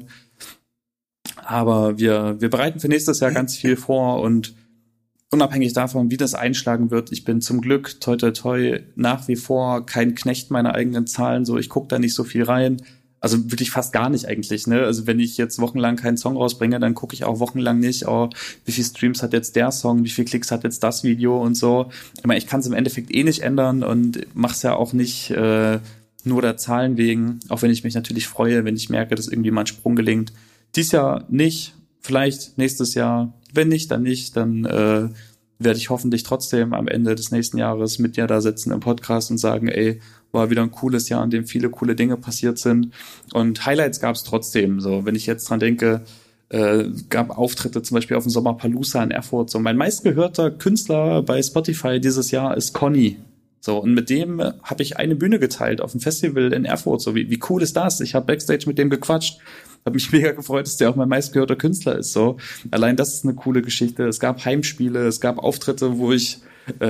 Aber wir bereiten für nächstes Jahr ganz viel vor und unabhängig davon, wie das einschlagen wird, ich bin zum Glück toi toi toi nach wie vor kein Knecht meiner eigenen Zahlen, so ich gucke da nicht so viel rein. Also wirklich fast gar nicht eigentlich, ne? Also wenn ich jetzt wochenlang keinen Song rausbringe, dann gucke ich auch wochenlang nicht, wie viel Streams hat jetzt der Song, wie viel Klicks hat jetzt das Video und so. Ich meine, ich kann es im Endeffekt eh nicht ändern und mach's ja auch nicht nur der Zahlen wegen, auch wenn ich mich natürlich freue, wenn ich merke, dass irgendwie mal ein Sprung gelingt. Dies Jahr nicht, vielleicht nächstes Jahr. Wenn nicht, dann nicht, dann werde ich hoffentlich trotzdem am Ende des nächsten Jahres mit dir da sitzen im Podcast und sagen, ey, war wieder ein cooles Jahr, in dem viele coole Dinge passiert sind. Und Highlights gab es trotzdem. So, wenn ich jetzt dran denke, gab Auftritte zum Beispiel auf dem Sommerpalooza in Erfurt. So, mein meistgehörter Künstler bei Spotify dieses Jahr ist Conny. So, und mit dem habe ich eine Bühne geteilt auf dem Festival in Erfurt. So, wie cool ist das? Ich habe Backstage mit dem gequatscht. Habe mich mega gefreut, dass der auch mein meistgehörter Künstler ist. So, allein das ist eine coole Geschichte. Es gab Heimspiele, es gab Auftritte, wo ich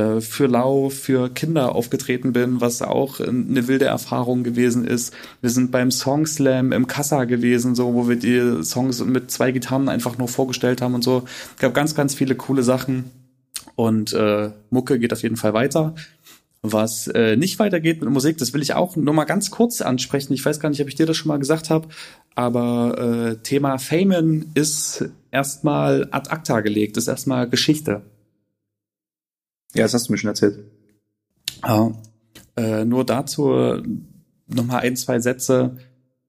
für Kinder aufgetreten bin, was auch eine wilde Erfahrung gewesen ist. Wir sind beim Song Slam im Kassa gewesen, so, wo wir die Songs mit 2 Gitarren einfach nur vorgestellt haben und so. Es gab ganz, ganz viele coole Sachen und Mucke geht auf jeden Fall weiter. Was nicht weitergeht mit Musik, das will ich auch nur mal ganz kurz ansprechen. Ich weiß gar nicht, ob ich dir das schon mal gesagt habe, aber Thema Famen ist erstmal ad acta gelegt, ist erstmal Geschichte. Ja, das hast du mir schon erzählt. Ja, nur dazu nochmal 1, 2 Sätze.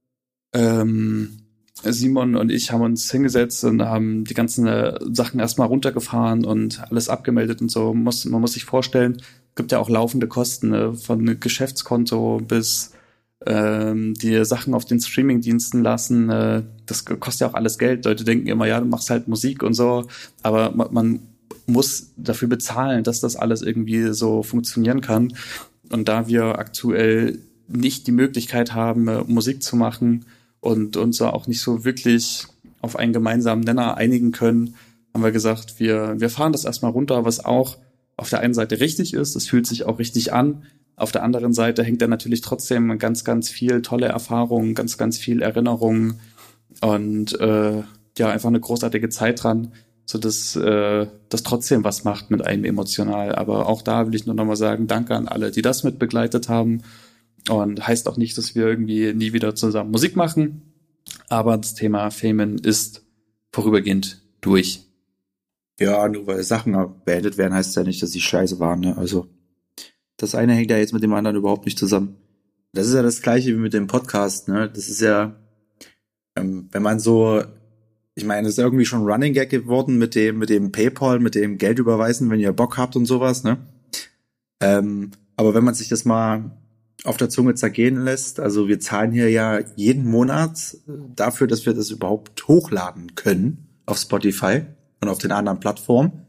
Simon und ich haben uns hingesetzt und haben die ganzen Sachen erstmal runtergefahren und alles abgemeldet und so. Man muss sich vorstellen, es gibt ja auch laufende Kosten, von Geschäftskonto bis die Sachen auf den Streamingdiensten lassen. Das kostet ja auch alles Geld. Leute denken immer, ja, du machst halt Musik und so, aber man muss dafür bezahlen, dass das alles irgendwie so funktionieren kann. Und da wir aktuell nicht die Möglichkeit haben, Musik zu machen und uns auch nicht so wirklich auf einen gemeinsamen Nenner einigen können, haben wir gesagt, wir fahren das erstmal runter, was auch auf der einen Seite richtig ist, es fühlt sich auch richtig an. Auf der anderen Seite hängt da natürlich trotzdem ganz, ganz viel tolle Erfahrungen, ganz, ganz viel Erinnerungen und einfach eine großartige Zeit dran, so dass das trotzdem was macht mit einem emotional. Aber auch da will ich nur nochmal sagen, danke an alle, die das mit begleitet haben. Und heißt auch nicht, dass wir irgendwie nie wieder zusammen Musik machen. Aber das Thema Famen ist vorübergehend durch. Ja, nur weil Sachen beendet werden, heißt es ja nicht, dass sie scheiße waren. Ne? Also das eine hängt ja jetzt mit dem anderen überhaupt nicht zusammen. Das ist ja das Gleiche wie mit dem Podcast. Ne? Das ist ja, wenn man so, ich meine, das ist irgendwie schon Running Gag geworden mit dem PayPal, mit dem Geld überweisen, wenn ihr Bock habt und sowas. Ne? Aber wenn man sich das mal auf der Zunge zergehen lässt, also wir zahlen hier ja jeden Monat dafür, dass wir das überhaupt hochladen können auf Spotify und auf den anderen Plattformen.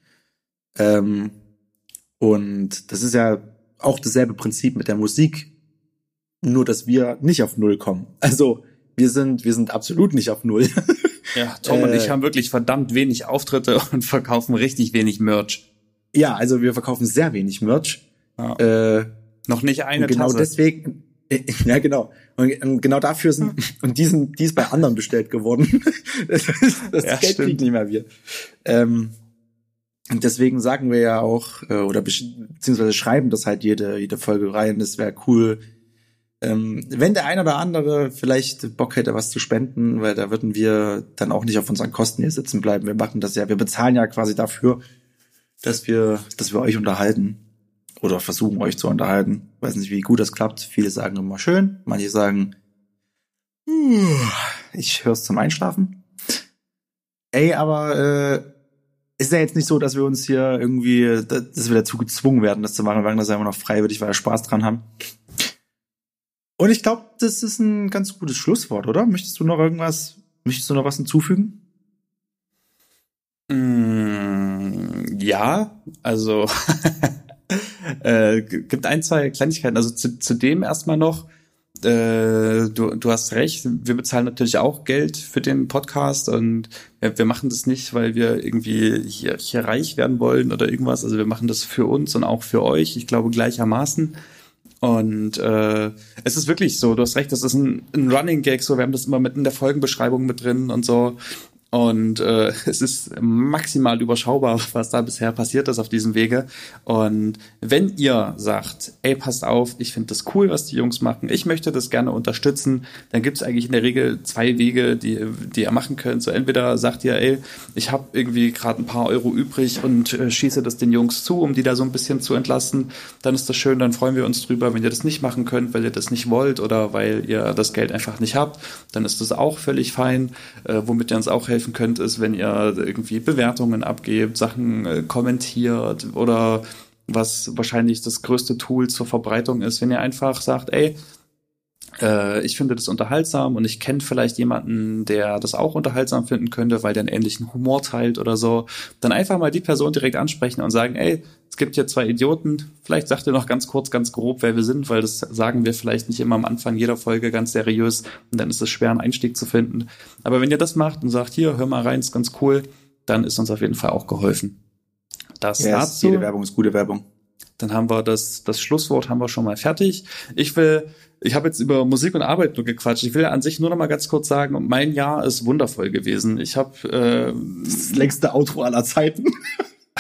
Und das ist ja auch dasselbe Prinzip mit der Musik, nur dass wir nicht auf Null kommen. Also wir sind absolut nicht auf Null. Ja, Tom und ich haben wirklich verdammt wenig Auftritte und verkaufen richtig wenig Merch. Ja, also wir verkaufen sehr wenig Merch. Ja. Noch nicht eine genau Tasse. Deswegen, ja genau. Und genau dafür die ist bei anderen bestellt geworden. Das ja, Geld kriegt nicht mehr wir. Und deswegen sagen wir ja auch, oder beziehungsweise schreiben das halt jede Folge rein, es wäre cool, wenn der ein oder andere vielleicht Bock hätte, was zu spenden, weil da würden wir dann auch nicht auf unseren Kosten hier sitzen bleiben. Wir machen das ja, wir bezahlen ja quasi dafür, dass wir euch unterhalten. Oder versuchen, euch zu unterhalten. Weiß nicht, wie gut das klappt. Viele sagen immer schön. Manche sagen, ich höre es zum Einschlafen. Aber ist ja jetzt nicht so, dass wir uns hier irgendwie, dass wir dazu gezwungen werden, das zu machen. Wir machen das einfach noch freiwillig, weil wir Spaß dran haben. Und ich glaube, das ist ein ganz gutes Schlusswort, oder? Möchtest du noch was hinzufügen? Ja, also gibt 1, 2 Kleinigkeiten. Also zu dem erstmal noch, du hast recht, wir bezahlen natürlich auch Geld für den Podcast und wir machen das nicht, weil wir irgendwie hier reich werden wollen oder irgendwas. Also wir machen das für uns und auch für euch, ich glaube gleichermaßen. Und es ist wirklich so, du hast recht, das ist ein Running Gag, so wir haben das immer mit in der Folgenbeschreibung mit drin und so. Und es ist maximal überschaubar, was da bisher passiert ist auf diesem Wege. Und wenn ihr sagt, ey, passt auf, ich finde das cool, was die Jungs machen, ich möchte das gerne unterstützen, dann gibt es eigentlich in der Regel 2 Wege, die ihr machen könnt. So entweder sagt ihr, ey, ich habe irgendwie gerade ein paar Euro übrig und schieße das den Jungs zu, um die da so ein bisschen zu entlasten. Dann ist das schön, dann freuen wir uns drüber. Wenn ihr das nicht machen könnt, weil ihr das nicht wollt oder weil ihr das Geld einfach nicht habt, dann ist das auch völlig fein. Womit ihr uns auch helfen könnt, ist, wenn ihr irgendwie Bewertungen abgebt, Sachen kommentiert oder was wahrscheinlich das größte Tool zur Verbreitung ist, wenn ihr einfach sagt, ey, ich finde das unterhaltsam und ich kenne vielleicht jemanden, der das auch unterhaltsam finden könnte, weil der einen ähnlichen Humor teilt oder so, dann einfach mal die Person direkt ansprechen und sagen, ey, es gibt hier 2 Idioten, vielleicht sagt ihr noch ganz kurz, ganz grob, wer wir sind, weil das sagen wir vielleicht nicht immer am Anfang jeder Folge ganz seriös und dann ist es schwer, einen Einstieg zu finden. Aber wenn ihr das macht und sagt, hier, hör mal rein, ist ganz cool, dann ist uns auf jeden Fall auch geholfen. Das dazu. Jede Werbung ist gute Werbung. Dann haben wir das Schlusswort haben wir schon mal fertig. Ich habe jetzt über Musik und Arbeit nur gequatscht. Ich will an sich nur noch mal ganz kurz sagen, mein Jahr ist wundervoll gewesen. Ich habe das längste Outro aller Zeiten.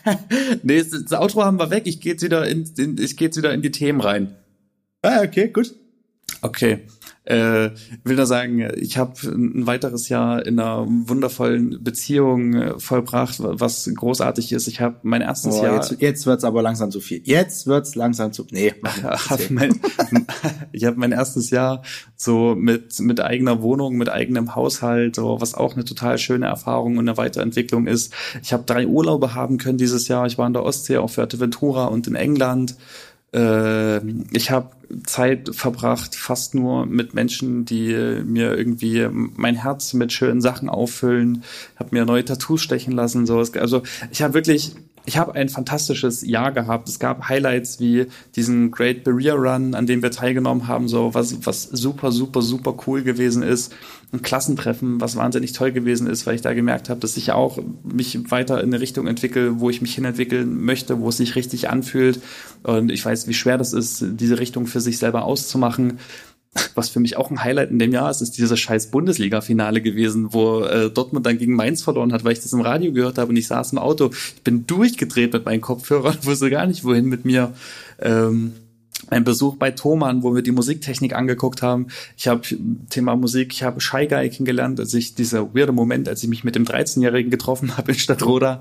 Nee, das Outro haben wir weg. Ich gehe jetzt wieder in die Themen rein. Ah, okay, gut. Okay. Will nur sagen, ich habe ein weiteres Jahr in einer wundervollen Beziehung vollbracht, was großartig ist. Ich habe mein erstes Jahr... Jetzt wird's aber langsam zu viel. Nee. Ich habe mein erstes Jahr so mit eigener Wohnung, mit eigenem Haushalt, so, was auch eine total schöne Erfahrung und eine Weiterentwicklung ist. Ich habe 3 Urlaube haben können dieses Jahr. Ich war in der Ostsee, auf Fuerteventura und in England. Ich habe Zeit verbracht fast nur mit Menschen, die mir irgendwie mein Herz mit schönen Sachen auffüllen, habe mir neue Tattoos stechen lassen, so. Also ich habe ein fantastisches Jahr gehabt. Es gab Highlights wie diesen Great Barrier Run, an dem wir teilgenommen haben, so was super, super, super cool gewesen ist. Ein Klassentreffen, was wahnsinnig toll gewesen ist, weil ich da gemerkt habe, dass ich auch mich weiter in eine Richtung entwickle, wo ich mich hinentwickeln möchte, wo es sich richtig anfühlt. Und ich weiß, wie schwer das ist, diese Richtung für sich selber auszumachen. Was für mich auch ein Highlight in dem Jahr ist dieses scheiß Bundesliga-Finale gewesen, wo Dortmund dann gegen Mainz verloren hat, weil ich das im Radio gehört habe und ich saß im Auto. Ich bin durchgedreht mit meinen Kopfhörern und wusste gar nicht, wohin mit mir. Ein Besuch bei Thomann, wo wir die Musiktechnik angeguckt haben. Ich habe Thema Musik, ich habe Shy Guy kennengelernt, dieser weirde Moment, als ich mich mit dem 13-Jährigen getroffen habe in Stadtroda.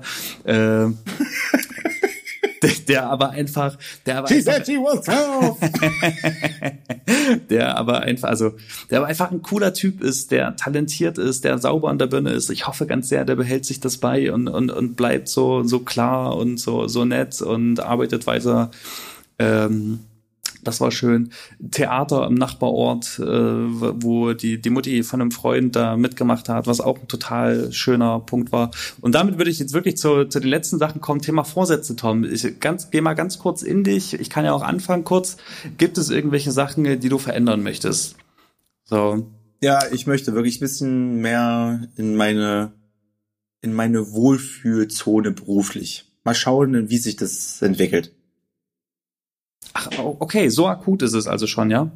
Der aber einfach ein cooler Typ ist, der talentiert ist, der sauber an der Birne ist. Ich hoffe ganz sehr, der behält sich das bei und bleibt so klar und so nett und arbeitet weiter. Das war schön. Theater im Nachbarort, wo die Mutti von einem Freund da mitgemacht hat, was auch ein total schöner Punkt war. Und damit würde ich jetzt wirklich zu den letzten Sachen kommen. Thema Vorsätze, Tom. Geh mal ganz kurz in dich. Ich kann ja auch anfangen kurz. Gibt es irgendwelche Sachen, die du verändern möchtest? So. Ja, ich möchte wirklich ein bisschen mehr in meine Wohlfühlzone beruflich. Mal schauen, wie sich das entwickelt. Ach, okay, so akut ist es also schon, ja?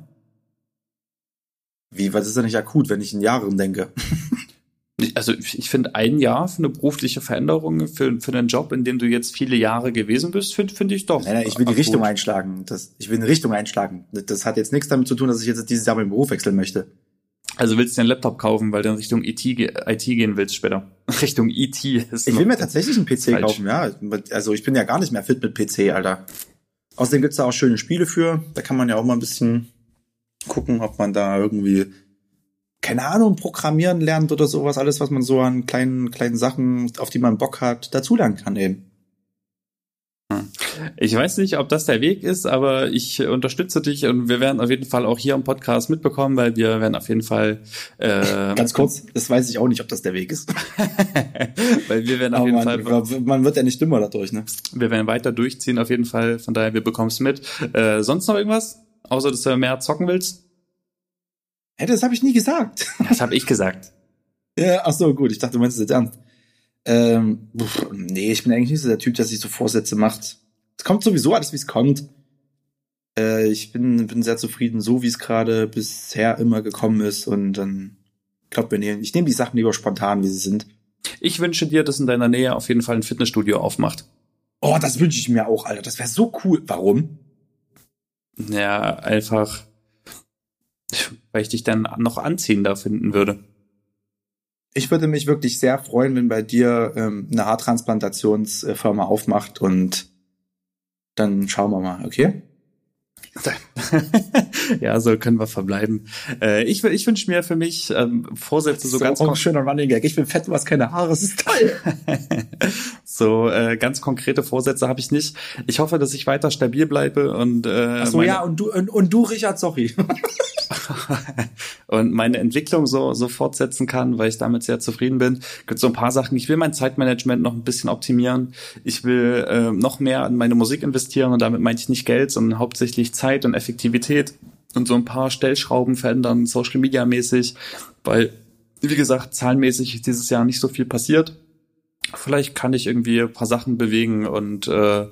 Was ist denn nicht akut, wenn ich in Jahren denke? Also ich finde 1 Jahr für eine berufliche Veränderung, für einen Job, in dem du jetzt viele Jahre gewesen bist, finde ich doch. Nein, ich will die Richtung einschlagen. Ich will eine Richtung einschlagen. Das hat jetzt nichts damit zu tun, dass ich jetzt dieses Jahr meinen Beruf wechseln möchte. Also willst du dir einen Laptop kaufen, weil du in Richtung IT gehen willst später? Richtung IT ist Ich will mir tatsächlich einen PC kaufen, ja. Also ich bin ja gar nicht mehr fit mit PC, Alter. Außerdem gibt's da auch schöne Spiele für. Da kann man ja auch mal ein bisschen gucken, ob man da irgendwie, keine Ahnung, programmieren lernt oder sowas. Alles, was man so an kleinen Sachen, auf die man Bock hat, dazulernen kann eben. Ich weiß nicht, ob das der Weg ist, aber ich unterstütze dich und wir werden auf jeden Fall auch hier im Podcast mitbekommen, weil wir werden auf jeden Fall ganz kurz, das weiß ich auch nicht, ob das der Weg ist. Weil wir werden auf jeden Fall... Man wird ja nicht dümmer dadurch, ne? Wir werden weiter durchziehen auf jeden Fall, von daher, wir bekommen es mit. Sonst noch irgendwas? Außer, dass du mehr zocken willst? Das habe ich nie gesagt. Das habe ich gesagt. Ja, ach so, gut, ich dachte, du meinst es jetzt ernst. Nee, ich bin eigentlich nicht so der Typ, der sich so Vorsätze macht. Es kommt sowieso alles, wie es kommt. Ich bin sehr zufrieden, so wie es gerade bisher immer gekommen ist. Und dann, glaubt mir, ich nehme die Sachen lieber spontan, wie sie sind. Ich wünsche dir, dass in deiner Nähe auf jeden Fall ein Fitnessstudio aufmacht. Oh, das wünsche ich mir auch, Alter. Das wäre so cool. Warum? Ja, einfach, weil ich dich dann noch anziehender finden würde. Ich würde mich wirklich sehr freuen, wenn bei dir eine Haartransplantationsfirma aufmacht und dann schauen wir mal, okay? Ja, so können wir verbleiben. Ich wünsche mir für mich Vorsätze so ganz... ein schöner Running Gag. Ich bin fett, du hast keine Haare, das ist toll. So ganz konkrete Vorsätze habe ich nicht. Ich hoffe, dass ich weiter stabil bleibe und ach so, ja, und du Richard, sorry. Und meine Entwicklung so fortsetzen kann, weil ich damit sehr zufrieden bin. Gibt so ein paar Sachen. Ich will mein Zeitmanagement noch ein bisschen optimieren. Ich will noch mehr in meine Musik investieren und damit meine ich nicht Geld, sondern hauptsächlich Zeit und Effektivität und so ein paar Stellschrauben verändern, Social Media mäßig, weil, wie gesagt, zahlenmäßig ist dieses Jahr nicht so viel passiert. Vielleicht kann ich irgendwie ein paar Sachen bewegen und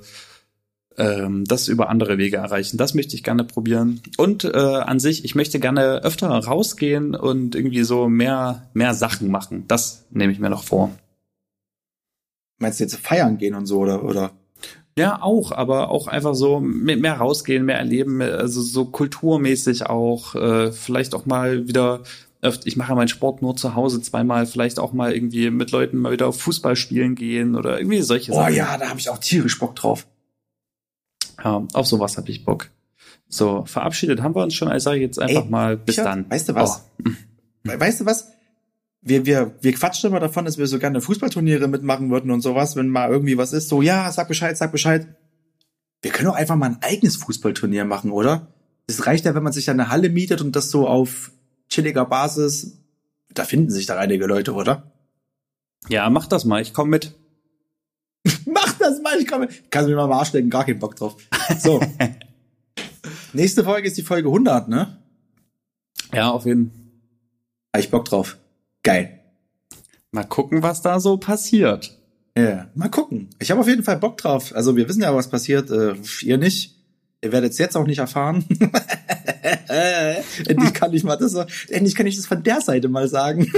das über andere Wege erreichen. Das möchte ich gerne probieren. Und an sich, ich möchte gerne öfter rausgehen und irgendwie so mehr Sachen machen. Das nehme ich mir noch vor. Meinst du jetzt feiern gehen und so, oder? Ja, auch, aber auch einfach so mehr rausgehen, mehr erleben, also so kulturmäßig auch, vielleicht auch mal wieder, ich mache meinen Sport nur zu Hause zweimal, vielleicht auch mal irgendwie mit Leuten mal wieder Fußball spielen gehen oder irgendwie solche Sachen. Oh ja, da habe ich auch tierisch Bock drauf. Ja, auf sowas habe ich Bock. So, verabschiedet haben wir uns schon, also sage ich jetzt einfach mal bis Richard, dann. Weißt du was? Oh. Weißt du was? Wir quatschen immer davon, dass wir so gerne Fußballturniere mitmachen würden und sowas, wenn mal irgendwie was ist, so, ja, sag Bescheid. Wir können doch einfach mal ein eigenes Fußballturnier machen, oder? Es reicht ja, wenn man sich ja eine Halle mietet und das so auf chilliger Basis, da finden sich da einige Leute, oder? Ja, mach das mal, ich komme mit. Mach das mal, ich komme mit. Kannst du mir mal am Arsch lecken, gar keinen Bock drauf. So. Nächste Folge ist die Folge 100, ne? Ja, auf jeden Fall. Hab ich Bock drauf. Geil. Mal gucken, was da so passiert. Ja, mal gucken. Ich habe auf jeden Fall Bock drauf. Also wir wissen ja, was passiert. Ihr nicht. Ihr werdet es jetzt auch nicht erfahren. Endlich kann ich das von der Seite mal sagen.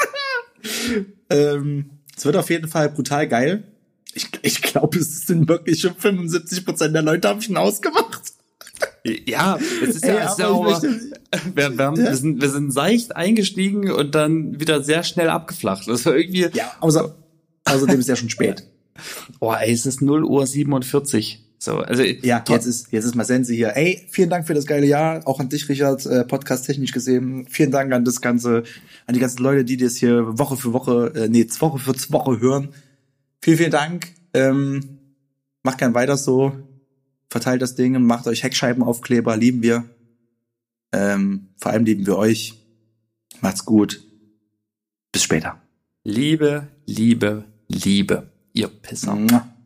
Es wird auf jeden Fall brutal geil. Ich glaube, es sind wirklich schon 75% der Leute haben schon ausgemacht. Ja, es ist wir sind seicht eingestiegen und dann wieder sehr schnell abgeflacht. Das war irgendwie. Ja, außerdem ist ja schon spät. Oh, ey, es ist 0:47 Uhr. So, also ja, jetzt ist mal Sense hier. Ey, vielen Dank für das geile Jahr, auch an dich, Richard, Podcast technisch gesehen. Vielen Dank an die ganzen Leute, die das hier Woche für Woche hören. Vielen Dank. Macht gern weiter so. Verteilt das Ding, macht euch Heckscheibenaufkleber, lieben wir. Vor allem lieben wir euch. Macht's gut. Bis später. Liebe, ihr Pisser. Mua.